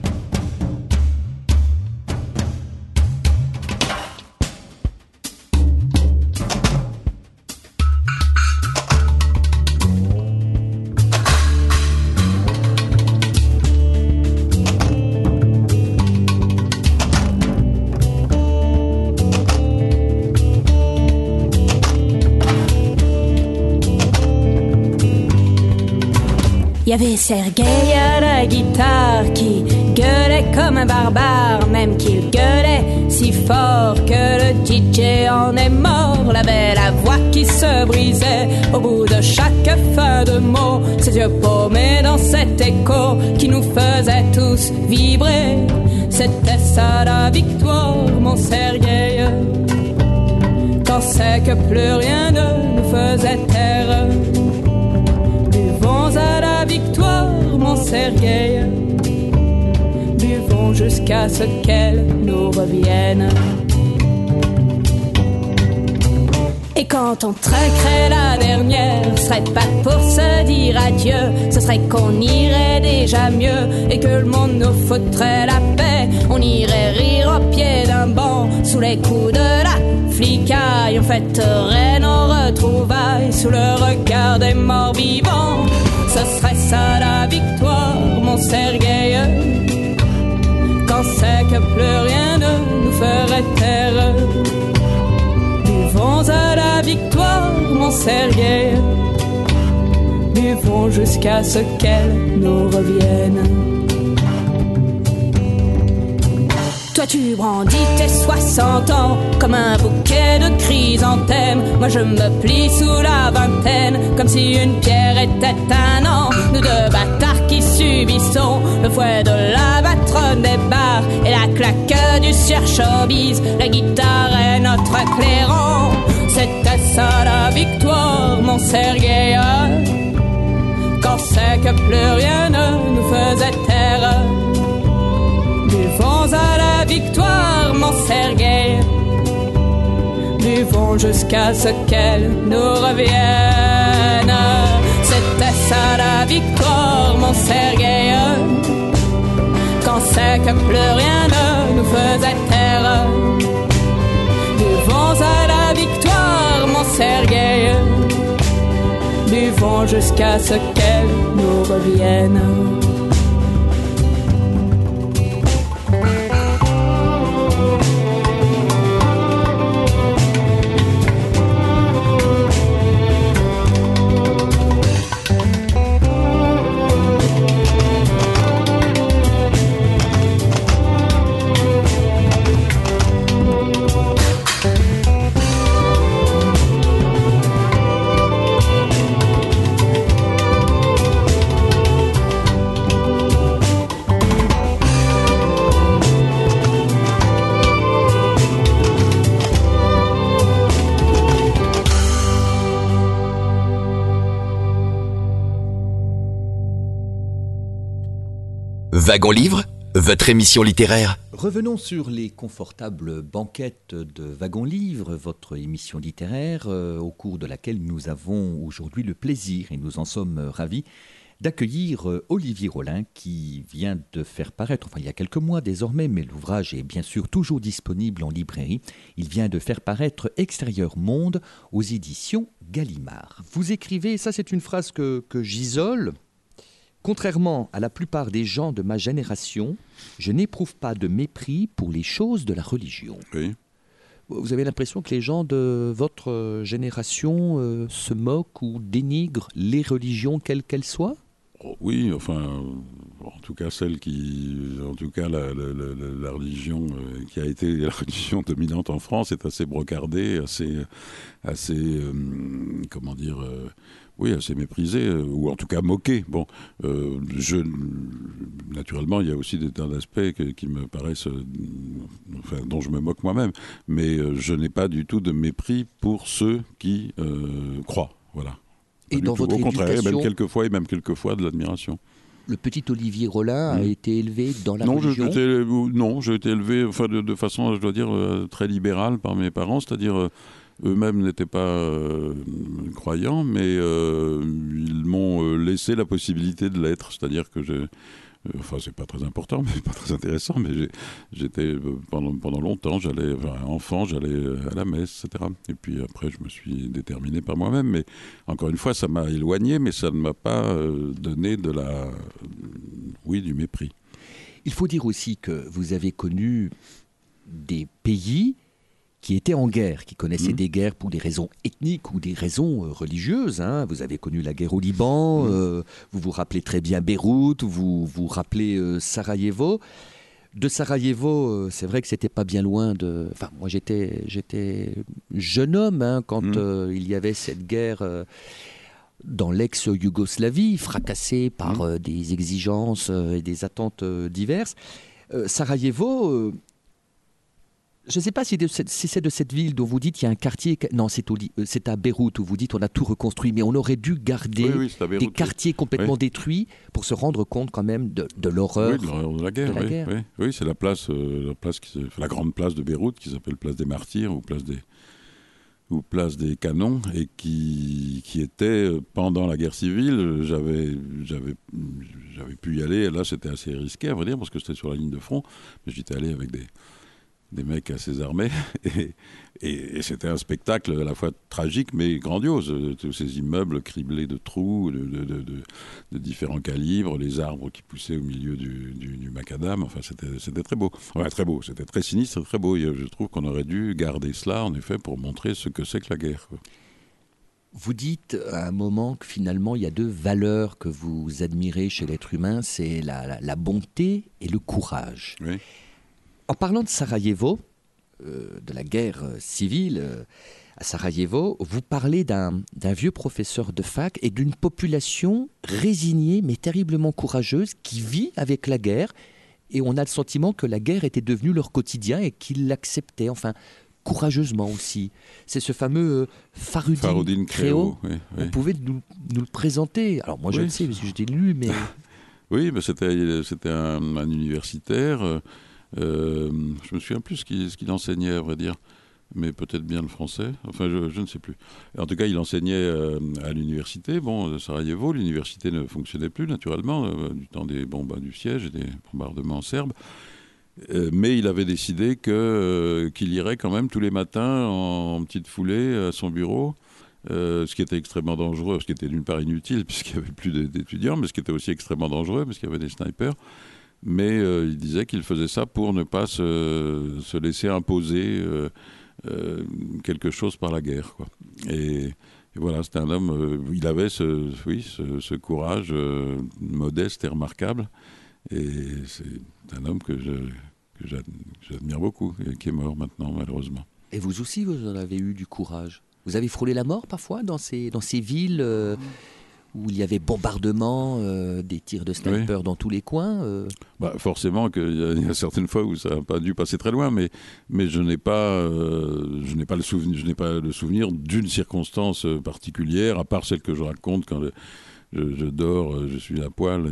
Il y avait Sergueï à la guitare qui gueulait comme un barbare, même qu'il gueulait si fort que le D J en est mort. Il avait la voix qui se brisait au bout de chaque fin de mot, ses yeux paumés dans cet écho qui nous faisait tous vibrer. C'était ça la victoire, mon Sergueï, quand c'est que plus rien ne nous faisait taire. Buvons à la victoire, mon Sergueï, buvons jusqu'à ce qu'elle nous revienne. Et quand on trinquerait la dernière, ce serait pas pour se dire adieu, ce serait qu'on irait déjà mieux et que le monde nous foutrait la paix. On irait rire au pied d'un banc sous les coups de la flicaille. On fêterait nos retrouvailles sous le regard des morts vivants. Ce serait ça la victoire, mon Sergueï, quand c'est que plus rien ne nous ferait taire. Buvons à la victoire, mon Sergueï, buvons jusqu'à ce qu'elle nous revienne. Toi tu brandis tes soixante ans comme un bouquet de chrysanthèmes. Moi je me plie sous la vingtaine comme si une pierre était un an. Nous deux bâtards qui subissons le fouet de la patronne des bars et la claque du surshowbiz. La guitare est notre clairon. C'était ça la victoire, mon Sergueï, quand c'est que plus rien ne nous faisait taire. Buvons à la victoire, mon Sergueï, buvons jusqu'à ce qu'elle nous revienne. C'était ça la victoire, mon Sergueï, quand c'est que plus rien ne nous faisait taire. Buvons à la victoire, mon Sergueï, buvons jusqu'à ce qu'elle nous revienne. Wagon Livre, votre émission littéraire. Revenons sur les confortables banquettes de Wagon Livre, votre émission littéraire, euh, au cours de laquelle nous avons aujourd'hui le plaisir, et nous en sommes ravis, d'accueillir euh, Olivier Rollin qui vient de faire paraître, enfin il y a quelques mois désormais, mais l'ouvrage est bien sûr toujours disponible en librairie, il vient de faire paraître Extérieur Monde aux éditions Gallimard. Vous écrivez, ça c'est une phrase que, que j'isole, contrairement à la plupart des gens de ma génération, je n'éprouve pas de mépris pour les choses de la religion. Oui. Vous avez l'impression que les gens de votre génération euh, se moquent ou dénigrent les religions quelles qu'elles soient ? Oh, oui, enfin, euh, en tout cas celle qui, en tout cas la, la, la, la religion euh, qui a été la religion dominante en France est assez brocardée, assez, assez, euh, comment dire. Euh, Oui, assez méprisé, euh, ou en tout cas moqué. Bon, euh, je, naturellement, il y a aussi des tas d'aspects que, qui me paraissent, euh, enfin, dont je me moque moi-même, mais euh, je n'ai pas du tout de mépris pour ceux qui euh, croient. Voilà. Et dans votre Au contraire, éducation, même quelquefois, et même quelquefois de l'admiration. le petit Olivier Rollin Mmh. a été élevé dans la non, religion. je, j'étais, non, j'ai été élevé, enfin, de, de façon, je dois dire, euh, très libérale par mes parents, c'est-à-dire. Euh, Eux-mêmes n'étaient pas euh, croyants, mais euh, ils m'ont euh, laissé la possibilité de l'être. C'est-à-dire que je... Euh, enfin, c'est pas très important, mais pas très intéressant, mais j'ai, j'étais, euh, pendant, pendant longtemps, j'allais, enfin, enfant, j'allais à la messe, et cetera. Et puis après, je me suis déterminé par moi-même. Mais encore une fois, ça m'a éloigné, mais ça ne m'a pas euh, donné de la... Euh, oui, du mépris. Il faut dire aussi que vous avez connu des pays qui étaient en guerre, qui connaissaient mmh. des guerres pour des raisons ethniques ou des raisons euh, religieuses. Hein. Vous avez connu la guerre au Liban, mmh. euh, vous vous rappelez très bien Beyrouth, vous vous rappelez euh, Sarajevo. De Sarajevo, euh, c'est vrai que c'était pas bien loin de... Enfin, moi j'étais, j'étais jeune homme hein, quand mmh. euh, il y avait cette guerre... Euh, dans l'ex-Yougoslavie, fracassée par mmh. euh, des exigences euh, et des attentes euh, diverses. Euh, Sarajevo... Euh, je ne sais pas si, de cette, si c'est de cette ville dont vous dites qu'il y a un quartier... Non, c'est, au, c'est à Beyrouth où vous dites on a tout reconstruit, mais on aurait dû garder oui, oui, Beyrouth, des quartiers oui. complètement oui. détruits pour se rendre compte quand même de, de l'horreur, oui, de l'horreur de la guerre. De la oui, guerre. Oui, oui, c'est la place, euh, la, place qui, la grande place de Beyrouth qui s'appelle place des Martyrs ou place des, ou place des Canons et qui, qui était, pendant la guerre civile, j'avais, j'avais, j'avais pu y aller. Là, c'était assez risqué, à vrai dire, parce que c'était sur la ligne de front, mais j'étais allé avec des... des mecs assez armés, et, et, et c'était un spectacle à la fois tragique mais grandiose. Tous ces immeubles criblés de trous, de, de, de, de, de différents calibres, les arbres qui poussaient au milieu du, du, du macadam, enfin c'était, c'était très beau. Ouais, très beau, c'était très sinistre, très beau. Et je trouve qu'on aurait dû garder cela, en effet, pour montrer ce que c'est que la guerre. Quoi. Vous dites à un moment que finalement il y a deux valeurs que vous admirez chez l'être humain, c'est la, la, la bonté et le courage. Oui. En parlant de Sarajevo, euh, de la guerre euh, civile euh, à Sarajevo, vous parlez d'un, d'un vieux professeur de fac et d'une population résignée mais terriblement courageuse qui vit avec la guerre et on a le sentiment que la guerre était devenue leur quotidien et qu'ils l'acceptaient, enfin courageusement aussi. C'est ce fameux euh, Faroudine, Faroudine Créo. Oui, oui. Vous pouvez nous, nous le présenter. Alors moi je oui. le sais parce que je l'ai lu, mais... oui, ben c'était, c'était un, un universitaire... Euh, Euh, je me souviens plus ce qu'il, ce qu'il enseignait, à vrai dire, mais peut-être bien le français. Enfin, je, je ne sais plus. En tout cas, il enseignait euh, à l'université. Bon, de Sarajevo, l'université ne fonctionnait plus, naturellement, euh, du temps des bombes du siège et des bombardements serbes. Euh, mais il avait décidé que, euh, qu'il irait quand même tous les matins en, en petite foulée à son bureau. Euh, ce qui était extrêmement dangereux, ce qui était d'une part inutile puisqu'il n'y avait plus d'étudiants, mais ce qui était aussi extrêmement dangereux parce qu'il y avait des snipers. Mais euh, il disait qu'il faisait ça pour ne pas se, se laisser imposer euh, euh, quelque chose par la guerre, quoi. Et, et voilà, c'était un homme, euh, il avait ce, oui, ce, ce courage euh, modeste et remarquable. Et c'est un homme que, je, que j'admire beaucoup et qui est mort maintenant, malheureusement. Et vous aussi, vous en avez eu du courage. Vous avez frôlé la mort parfois dans ces, dans ces villes euh, où il y avait bombardement, euh, des tirs de snipers oui. dans tous les coins euh... bah, forcément qu'il y, y a certaines fois où ça n'a pas dû passer très loin, mais, mais je n'ai pas, euh, je n'ai pas, le souvenir, je n'ai pas le souvenir d'une circonstance particulière, à part celle que je raconte quand le, je, je dors, je suis à poil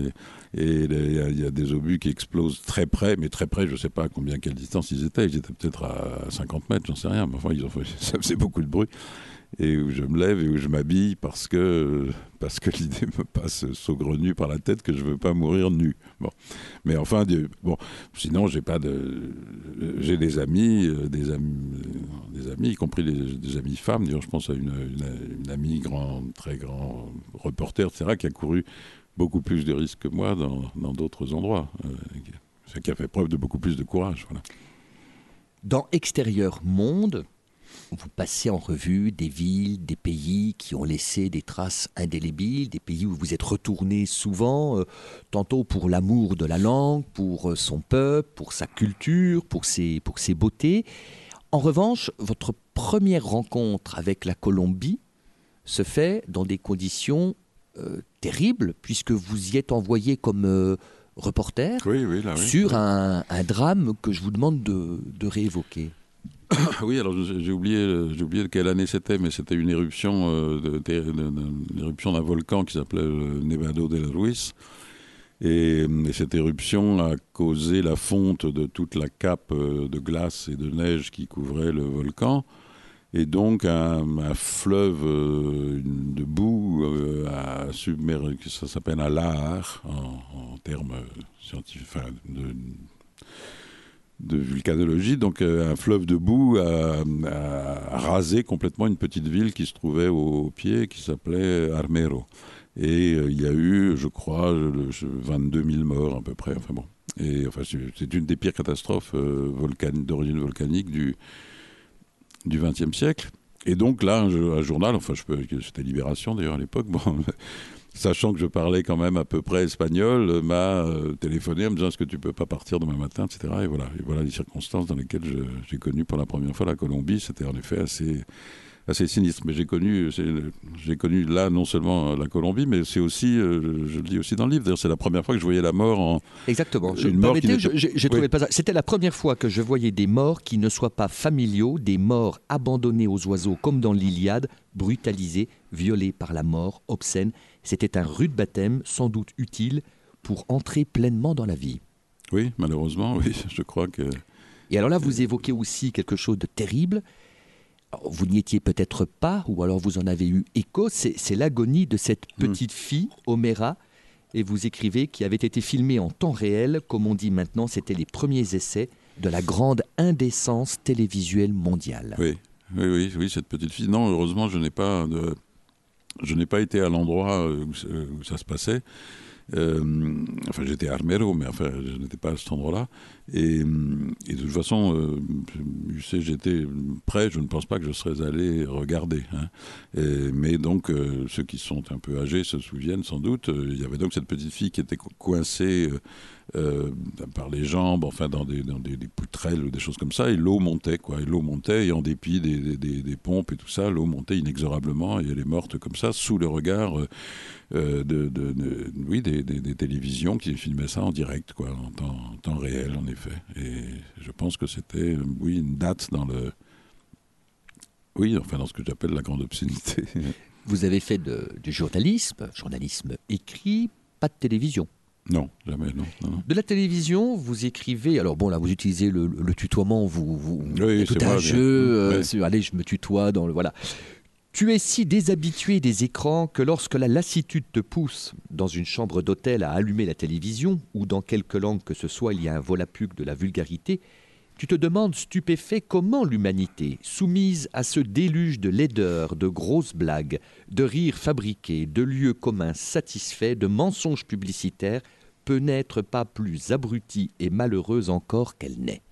Et il y, y a des obus qui explosent très près, mais très près, je ne sais pas à combien, quelle distance ils étaient. Ils étaient peut-être à cinquante mètres, j'en sais rien. Mais enfin, ils ont fait, ça faisait beaucoup de bruit. Et où je me lève et où je m'habille parce que, parce que l'idée me passe saugrenue par la tête que je ne veux pas mourir nu. Bon. Mais enfin, bon, sinon, j'ai pas de, j'ai des amis, des amis, des amis, y compris des, des amis femmes. D'ailleurs, je pense à une, une, une amie grand, très grand reporter, et cetera, qui a couru beaucoup plus de risques que moi dans, dans d'autres endroits. Euh, qui a fait preuve de beaucoup plus de courage. Voilà. Dans Extérieur Monde, vous passez en revue des villes, des pays qui ont laissé des traces indélébiles, des pays où vous êtes retourné souvent, euh, tantôt pour l'amour de la langue, pour son peuple, pour sa culture, pour ses, pour ses beautés. En revanche, votre première rencontre avec la Colombie se fait dans des conditions euh, terribles, puisque vous y êtes envoyé comme euh, reporter oui, oui, là, oui, sur oui. Un, un drame que je vous demande de, de réévoquer. Oui, alors j'ai oublié, j'ai oublié de quelle année c'était, mais c'était une éruption, euh, de, de, de, de, une éruption d'un volcan qui s'appelait le Nevado de Ruiz. Et, et cette éruption a causé la fonte de toute la cape de glace et de neige qui couvrait le volcan. Et donc un, un fleuve euh, de boue euh, a submergé, ça s'appelle un lahar en, en termes scientifiques, enfin, de, de vulcanologie. Donc euh, un fleuve de boue a, a rasé complètement une petite ville qui se trouvait au, au pied, qui s'appelait Armero. Et euh, il y a eu, je crois, vingt-deux mille morts à peu près. Enfin bon. Et enfin, c'est une des pires catastrophes euh, volcan, d'origine volcanique du du vingtième siècle. Et donc là, un, un journal, enfin je peux, c'était Libération d'ailleurs à l'époque, bon, sachant que je parlais quand même à peu près espagnol, m'a euh, téléphoné en me disant est-ce que tu peux pas partir demain matin, et cetera. Et voilà, et voilà les circonstances dans lesquelles je, j'ai connu pour la première fois la Colombie. C'était en effet assez, assez sinistre. Mais j'ai connu, j'ai connu là non seulement la Colombie, mais c'est aussi, euh, je le dis aussi dans le livre, d'ailleurs c'est la première fois que je voyais la mort en... Exactement. Je une me mort permettez, qui je, je, j'ai trouvé oui. le passage. C'était la première fois que je voyais des morts qui ne soient pas familiaux, des morts abandonnés aux oiseaux comme dans l'Iliade, brutalisés, violés par la mort, obscène. C'était un rude baptême, sans doute utile pour entrer pleinement dans la vie. Oui, malheureusement, oui, je crois que... Et alors là, vous évoquez aussi quelque chose de terrible. Alors, vous n'y étiez peut-être pas, ou alors vous en avez eu écho, c'est, c'est l'agonie de cette petite fille, Oméra, et vous écrivez qui avait été filmée en temps réel, comme on dit maintenant, c'était les premiers essais de la grande indécence télévisuelle mondiale. Oui, oui, oui, oui, cette petite fille. Non, heureusement, je n'ai pas, de... je n'ai pas été à l'endroit où, où ça se passait. Euh, enfin, j'étais à Armero, mais enfin, je n'étais pas à cet endroit-là. Et, et de toute façon, euh, je sais, j'étais prêt, je ne pense pas que je serais allé regarder. Hein. Et, mais donc, euh, ceux qui sont un peu âgés se souviennent sans doute. Euh, il y avait donc cette petite fille qui était co- coincée euh, euh, par les jambes, enfin, dans des, dans des, des poutrelles ou des choses comme ça, et l'eau montait, quoi. Et l'eau montait, et en dépit des, des, des, des pompes et tout ça, l'eau montait inexorablement, et elle est morte comme ça, sous le regard... Euh, Euh, de, de, de, oui, des, des, des télévisions qui filmaient ça en direct, quoi, en temps, en temps réel, en effet. Et je pense que c'était, oui, une date dans le... Oui, enfin, dans ce que j'appelle la grande obscénité. Vous avez fait de, du journalisme, journalisme écrit, pas de télévision. Non, jamais, non, non, non. De la télévision, vous écrivez, alors bon là vous utilisez le, le tutoiement, vous, vous Oui, tout c'est un moi, jeu, bien. euh, Ouais. sur, allez je me tutoie dans le voilà. Tu es si déshabitué des écrans que lorsque la lassitude te pousse dans une chambre d'hôtel à allumer la télévision, ou dans quelque langue que ce soit il y a un volapük de la vulgarité, tu te demandes stupéfait comment l'humanité, soumise à ce déluge de laideur, de grosses blagues, de rires fabriqués, de lieux communs satisfaits, de mensonges publicitaires, peut n'être pas plus abrutie et malheureuse encore qu'elle n'est.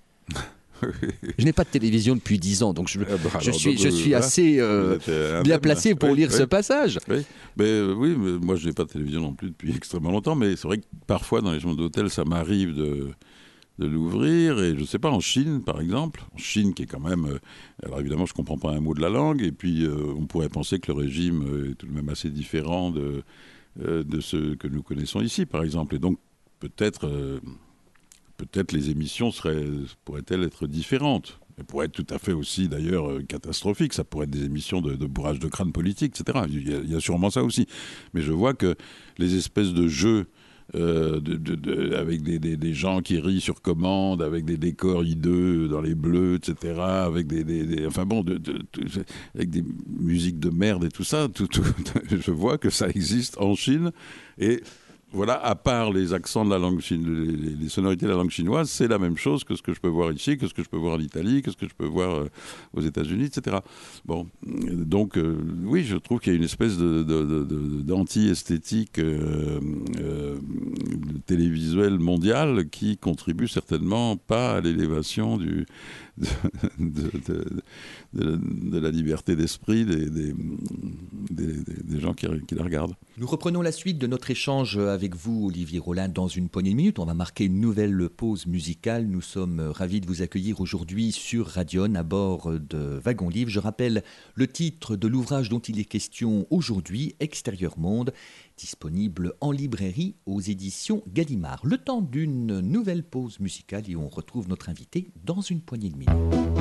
Je n'ai pas de télévision depuis dix ans, donc je, Ah bah je alors, suis, donc, je euh, suis voilà. assez euh, Vous êtes, euh, bien indemne. placé pour Oui, lire oui. ce passage. Oui, mais, euh, oui mais moi je n'ai pas de télévision non plus depuis extrêmement longtemps, mais c'est vrai que parfois dans les chambres d'hôtel ça m'arrive de, de l'ouvrir, et je ne sais pas, en Chine par exemple, en Chine qui est quand même, euh, alors évidemment je ne comprends pas un mot de la langue, et puis euh, on pourrait penser que le régime euh, est tout de même assez différent de, euh, de ce que nous connaissons ici par exemple, et donc peut-être, euh, peut-être les émissions seraient, pourraient-elles être différentes. Elles pourraient être tout à fait aussi, d'ailleurs, euh, catastrophiques. Ça pourrait être des émissions de, de bourrage de crâne politique, et cetera. Il y, a, il y a sûrement ça aussi. Mais je vois que les espèces de jeux euh, de, de, de, avec des, des, des gens qui rient sur commande, avec des décors hideux dans les bleus, et cetera, avec des, des, des enfin bon, de, de, de, avec des musiques de merde et tout ça. Tout, tout, je vois que ça existe en Chine et voilà, à part les accents de la langue chinoise, les, les sonorités de la langue chinoise, c'est la même chose que ce que je peux voir ici, que ce que je peux voir en Italie, que ce que je peux voir euh, aux États-Unis, et cetera. Bon, donc euh, oui, je trouve qu'il y a une espèce de, de, de, de, d'anti-esthétique euh, euh, télévisuelle mondiale qui contribue certainement pas à l'élévation du de, de, de, de, de la liberté d'esprit des, des, des, des gens qui, qui la regardent. Nous reprenons la suite de notre échange avec vous, Olivier Rollin, dans une poignée de minutes. On va marquer une nouvelle pause musicale. Nous sommes ravis de vous accueillir aujourd'hui sur Radion à bord de Wagon Livre. Je rappelle le titre de l'ouvrage dont il est question aujourd'hui, Extérieur Monde, disponible en librairie aux éditions Gallimard. Le temps d'une nouvelle pause musicale et on retrouve notre invité dans une poignée de minutes.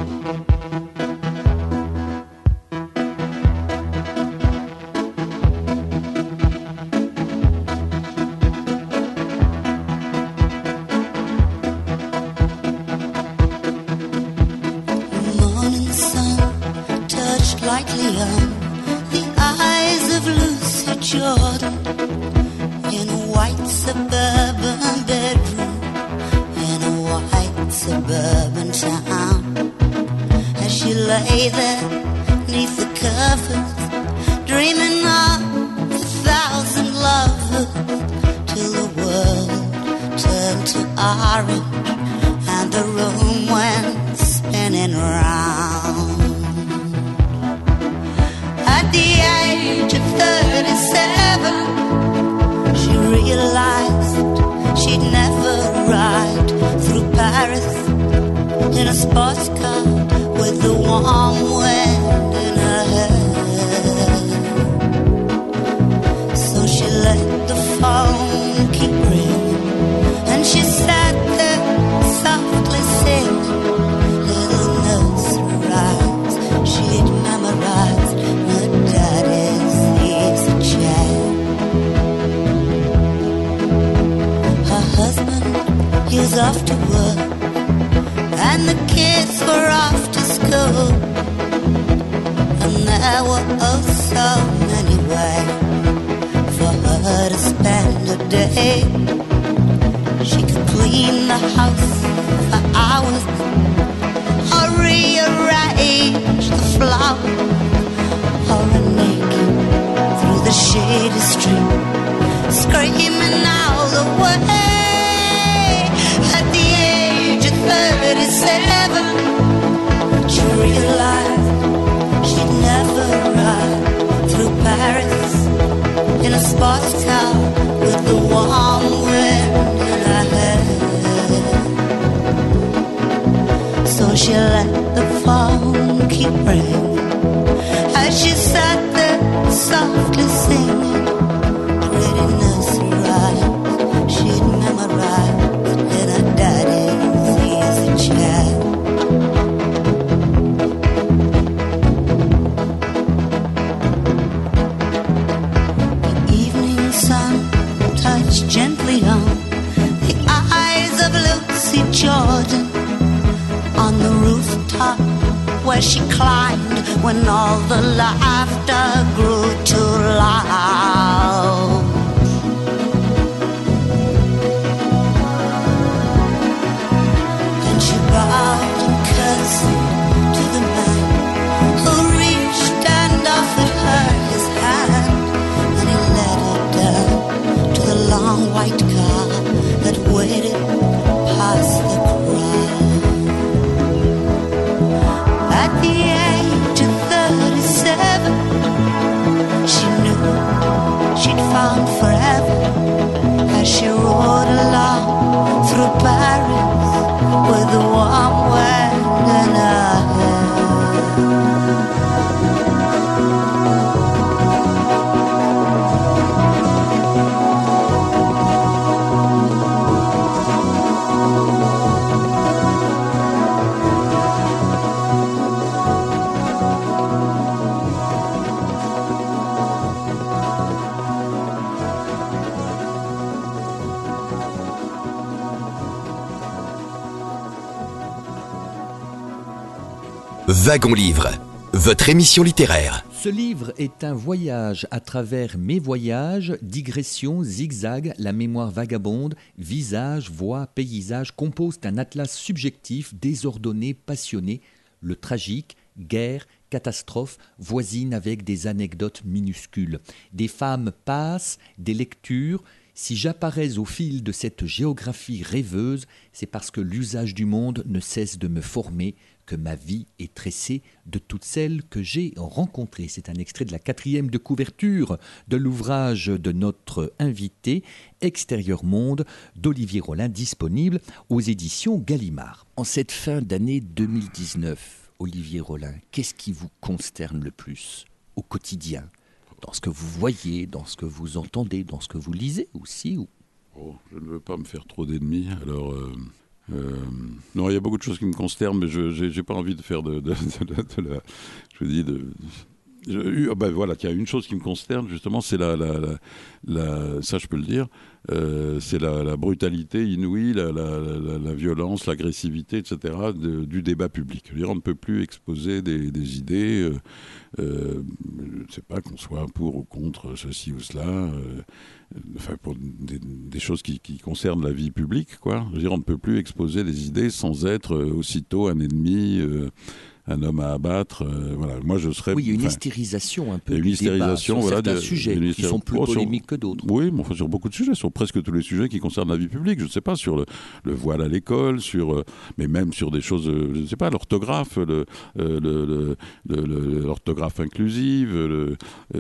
Jordan in a white suburban bedroom in a white suburban town. As she lay there neath the covers, dreaming of a thousand lovers, till the world turned to orange and the room went spinning round. At the age of thirty-seven, she realized she'd never ride through Paris in a sports car with the warm wind in her hair. So she let the phone keep ringing, and she sat there softly singing little nursery rhymes she'd memorized. He was off to work, and the kids were off to school, and there were oh so many ways for her to spend a day. She could clean the house for hours, or rearrange the flowers, or run naked through the shady street, screaming out the way. thirty-seven, she realized she'd never ride through Paris in a sports car with the warm wind in her hair. So she let the phone keep ringing as she sat there softly singing pretty nursery rhymes she'd memorized in her daddy's chair. The evening sun touched gently on the eyes of Lucy Jordan on the rooftop where she climbed when all the laughter grew too loud. Bowed and curtsied to the man who reached and offered her his hand, and he led her down to the long white car that waited past the crowd. At the age of thirty-seven, she knew she'd Wagon Livre, votre émission littéraire. Ce livre est un voyage à travers mes voyages, digressions, zigzags, la mémoire vagabonde, visages, voix, paysages composent un atlas subjectif, désordonné, passionné. Le tragique, guerre, catastrophe, voisine avec des anecdotes minuscules. Des femmes passent, des lectures. Si j'apparais au fil de cette géographie rêveuse, c'est parce que l'usage du monde ne cesse de me former, que ma vie est tressée de toutes celles que j'ai rencontrées. C'est un extrait de la quatrième de couverture de l'ouvrage de notre invité, Extérieur Monde, d'Olivier Rollin, disponible aux éditions Gallimard. En cette fin d'année deux mille dix-neuf, Olivier Rollin, qu'est-ce qui vous consterne le plus au quotidien ? Dans ce que vous voyez, dans ce que vous entendez, dans ce que vous lisez aussi ou... Oh, je ne veux pas me faire trop d'ennemis, alors... Euh, euh, non, il y a beaucoup de choses qui me consternent, mais je n'ai pas envie de faire de, de, de, de, de la... Je dis de... Je, oh ben voilà, il y a une chose qui me consterne, justement, c'est la, la, la, la... Ça, je peux le dire, euh, c'est la, la brutalité inouïe, la, la, la, la violence, l'agressivité, et cetera, de, du débat public. Je veux dire, on ne peut plus exposer des, des idées... Euh, Euh, je ne sais pas qu'on soit pour ou contre ceci ou cela, euh, enfin pour des, des choses qui, qui concernent la vie publique, quoi. Je veux dire, on ne peut plus exposer des idées sans être euh, aussitôt un ennemi, euh, un homme à abattre. Euh, voilà, moi je serais. Oui, il y a une enfin, hystérisation un peu. Une du hystérisation, débat sur voilà, certains de, sujets une qui sont plus oh, sur, polémiques que d'autres. Oui, mais enfin sur beaucoup de sujets, sur presque tous les sujets qui concernent la vie publique. Je ne sais pas, sur le, le voile à l'école, sur, euh, mais même sur des choses, euh, je ne sais pas, l'orthographe, le, euh, le, le, le, le, l'orthographe inclusive, le,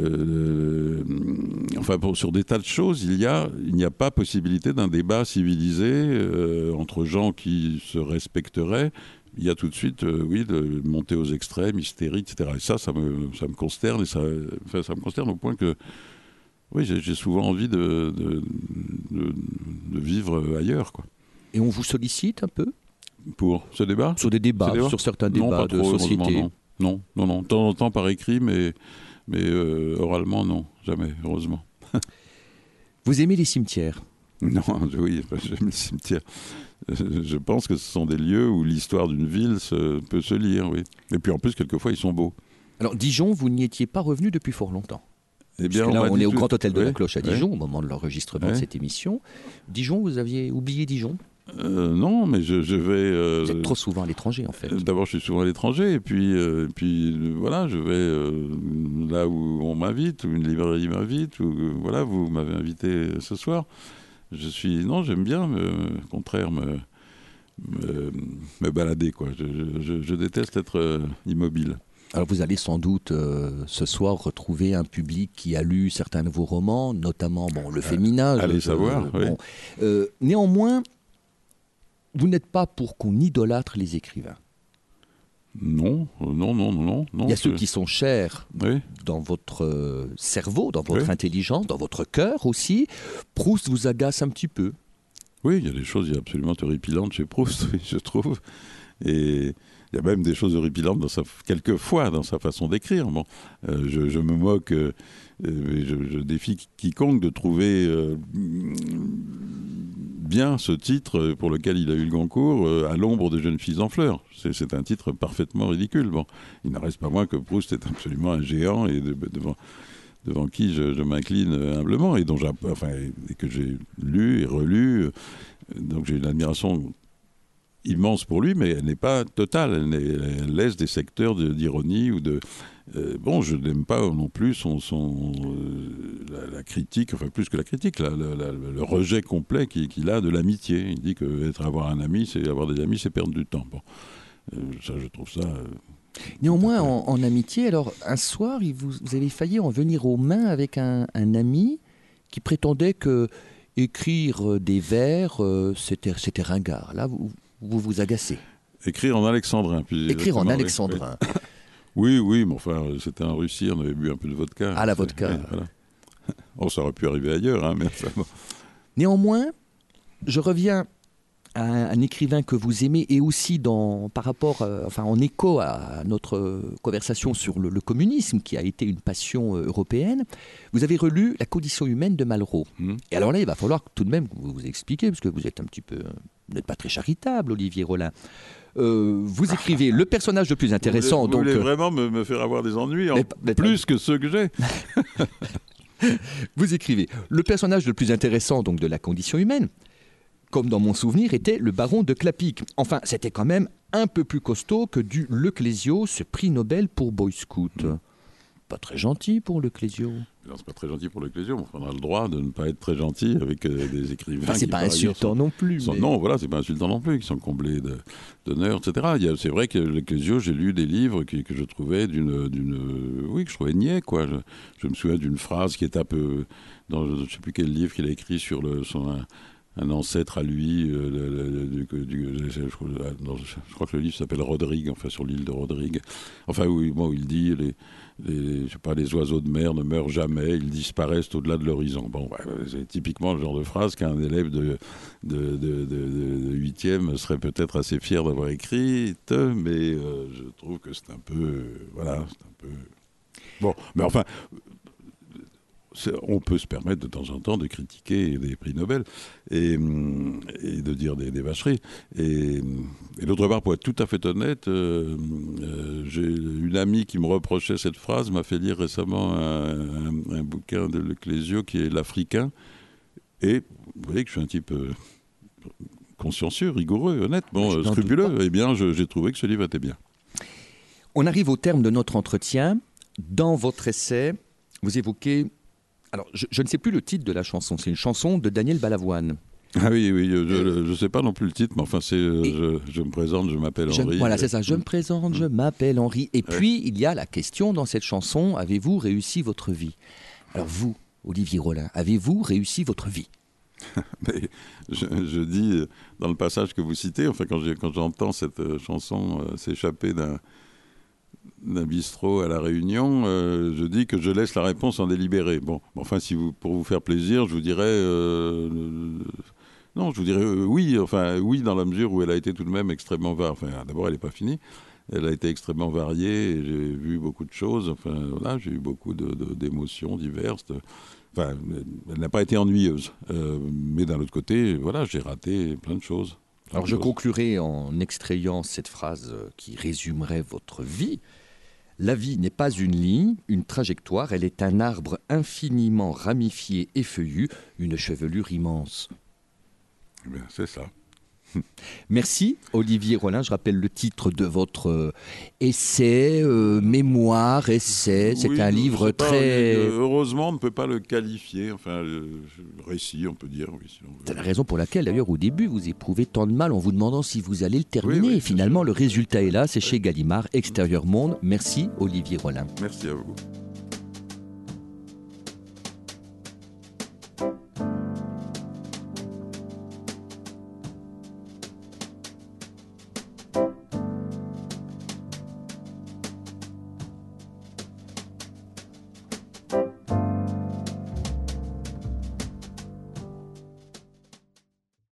euh, le, enfin pour, sur des tas de choses, il y a, il n'y a pas possibilité d'un débat civilisé euh, entre gens qui se respecteraient. Il y a tout de suite, euh, oui, de monter aux extrêmes, hystérie, et cetera. Et ça, ça me, ça me consterne, et ça, enfin, ça me consterne au point que, oui, j'ai, j'ai souvent envie de, de, de, de vivre ailleurs, quoi. Et on vous sollicite un peu pour ce débat ? Sur des débats, débats sur certains non, débats pas de trop, société. Non, non, non, non. De temps en temps par écrit, mais, mais euh, oralement, non, jamais, heureusement. Vous aimez les cimetières ? Non, oui, j'aime le cimetière. Je pense que ce sont des lieux où l'histoire d'une ville se, peut se lire, oui. Et puis en plus, quelquefois, ils sont beaux. Alors, Dijon, vous n'y étiez pas revenu depuis fort longtemps. Eh bien, Parce que là, on, on est au tout... Grand Hôtel de ouais, la Cloche à ouais. Dijon, au moment de l'enregistrement ouais. de cette émission. Dijon, vous aviez oublié Dijon ? euh, Non, mais je, je vais... Euh, vous êtes trop souvent à l'étranger, en fait. D'abord, je suis souvent à l'étranger, et puis, euh, et puis euh, voilà, je vais euh, là où on m'invite, où une librairie m'invite, ou euh, voilà, vous m'avez invité ce soir. Je suis... Non, j'aime bien, mais, au contraire, me... Me, me balader, quoi. Je, je, je déteste être euh, immobile. Alors vous allez sans doute euh, ce soir retrouver un public qui a lu certains de vos romans, notamment bon, Le Féminage. Allez euh, savoir, bon. oui. Euh, néanmoins, vous n'êtes pas pour qu'on idolâtre les écrivains. Non, euh, non, non, non, non. Il y a ceux qui sont chers oui. dans votre euh, cerveau, dans votre oui. intelligence, dans votre cœur aussi. Proust vous agace un petit peu. Oui, il y a des choses absolument horripilantes chez Proust, oui, je trouve. Et il y a même des choses horripilantes dans sa, quelquefois dans sa façon d'écrire. Bon, euh, je, je me moque, euh, je, je défie quiconque de trouver euh, bien ce titre pour lequel il a eu le Goncourt, euh, À l'ombre des jeunes filles en fleurs. C'est, c'est un titre parfaitement ridicule. Bon, il n'en reste pas moins que Proust est absolument un géant et de, devant... devant qui je, je m'incline humblement et, dont enfin, et que j'ai lu et relu. Donc j'ai une admiration immense pour lui, mais elle n'est pas totale. Elle, elle laisse des secteurs de, d'ironie ou de... Euh, bon, je n'aime pas non plus son, son, euh, la, la critique, enfin plus que la critique, la, la, la, le rejet complet qu'il, qu'il a de l'amitié. Il dit qu'être avoir un ami, c'est avoir des amis, c'est perdre du temps. Bon, euh, ça, je trouve ça... Euh, Néanmoins, en, en amitié, alors un soir, il vous, vous avez failli en venir aux mains avec un, un ami qui prétendait que écrire des vers, euh, c'était, c'était ringard. Là, vous vous, vous agacez. Écrire en alexandrin. Puis écrire en alexandrin. Oui, oui, oui, mais enfin, c'était en Russie, on avait bu un peu de vodka. Ah, la vodka. Oui, voilà. Oh, ça aurait pu arriver ailleurs, hein, mais enfin, bon. Néanmoins, je reviens à un, un écrivain que vous aimez et aussi dans, par rapport, euh, enfin, en écho à notre conversation sur le, le communisme qui a été une passion euh, européenne. Vous avez relu La condition humaine de Malraux. Mmh. Et alors là, il va falloir tout de même que vous vous expliquiez, parce que vous êtes un petit peu, vous n'êtes pas très charitable, Olivier Rollin. Euh, vous écrivez le personnage le plus intéressant. Vous voulez, donc, vous voulez euh, vraiment me, me faire avoir des ennuis, en mais- mais- plus que ceux que j'ai. Vous écrivez le personnage le plus intéressant donc de la condition humaine, comme dans mon souvenir, était le baron de Clapic. Enfin, c'était quand même un peu plus costaud que du Le Clésio, ce prix Nobel pour Boy Scout. Mmh. Pas très gentil pour Le Clésio. Non, c'est pas très gentil pour le Clésio. On a le droit de ne pas être très gentil avec euh, des écrivains. Enfin, c'est qui, pas par ailleurs, insultant sont- non plus. sont- mais- Non, voilà, c'est pas insultant non plus, qui sont comblés de- d'honneur, et cetera. Il y a- C'est vrai que le Clésio, j'ai lu des livres qui- que je trouvais d'une, d'une, oui, que je trouvais niais, quoi. Je, je me souviens d'une phrase qui est un peu dans je ne sais plus quel livre qu'il a écrit sur le son. Un, un ancêtre à lui, euh, le, le, du, du, je, crois, non, je crois que le livre s'appelle Rodrigue, enfin sur l'île de Rodrigue. Enfin, oui, bon, il dit les, les, je sais pas, les oiseaux de mer ne meurent jamais, ils disparaissent au-delà de l'horizon. Bon, bah, c'est typiquement le genre de phrase qu'un élève de, de, de, de, de huitième serait peut-être assez fier d'avoir écrite, mais euh, je trouve que c'est un peu, euh, voilà, c'est un peu. Bon, mais enfin. C'est- on peut se permettre de temps en temps de critiquer des prix Nobel et, hum, et de dire des, des vacheries. Et, et d'autre part, pour être tout à fait honnête, euh, euh, j'ai une amie qui me reprochait cette phrase, m'a fait lire récemment un, un- un bouquin de Le Clésio qui est l'Africain. Et vous voyez que je suis un type euh, consciencieux, rigoureux, honnête, bon, Je euh, n'en doute scrupuleux. pas. Eh bien, je- j'ai trouvé que ce livre était bien. On arrive au terme de notre entretien. Dans votre essai, vous évoquez... Alors, je, je ne sais plus le titre de la chanson. C'est une chanson de Daniel Balavoine. Ah oui, oui, je ne sais pas non plus le titre, mais enfin, c'est euh, je, je me présente, je m'appelle Je- Henri. voilà, c'est ça. Je me présente, je m'appelle Henri. Et Ouais. puis, il y a la question dans cette chanson, avez-vous réussi votre vie? Alors vous, Olivier Rollin, avez-vous réussi votre vie? Mais je, je dis euh, dans le passage que vous citez, enfin quand j'ai- quand j'entends cette euh, chanson euh, s'échapper d'un d'un bistrot à la Réunion, euh, je dis que je laisse la réponse en délibéré. Bon, enfin si vous pour vous faire plaisir, je vous dirais euh, euh, non, je vous dirais euh, oui, enfin oui dans la mesure où elle a été tout de même extrêmement variée. Enfin d'abord elle n'est pas finie. Elle a été extrêmement variée et j'ai vu beaucoup de choses. Enfin voilà, j'ai eu beaucoup de, de- d'émotions diverses. de- Enfin, elle n'a pas été ennuyeuse. Euh, mais d'un autre côté, voilà, j'ai raté plein de choses. Plein Alors de je choses. conclurai en extrayant cette phrase euh, qui résumerait votre vie. La vie n'est pas une ligne, une trajectoire, elle est un arbre infiniment ramifié et feuillu, une chevelure immense. Eh bien, c'est ça. Merci Olivier Rollin, je rappelle le titre de votre euh, essai, euh, mémoire, essai, c'est Oui, un je livre sais pas, très... euh, heureusement, on ne peut pas le qualifier. Enfin, euh, récit, on peut dire. Oui, si on veut. C'est la raison pour laquelle, d'ailleurs, au début, vous éprouvez tant de mal en vous demandant si vous allez le terminer. Oui, oui, et bien finalement, sûr. le résultat est là, c'est chez Gallimard, Extérieur Monde. Merci, Olivier Rollin. Merci à vous.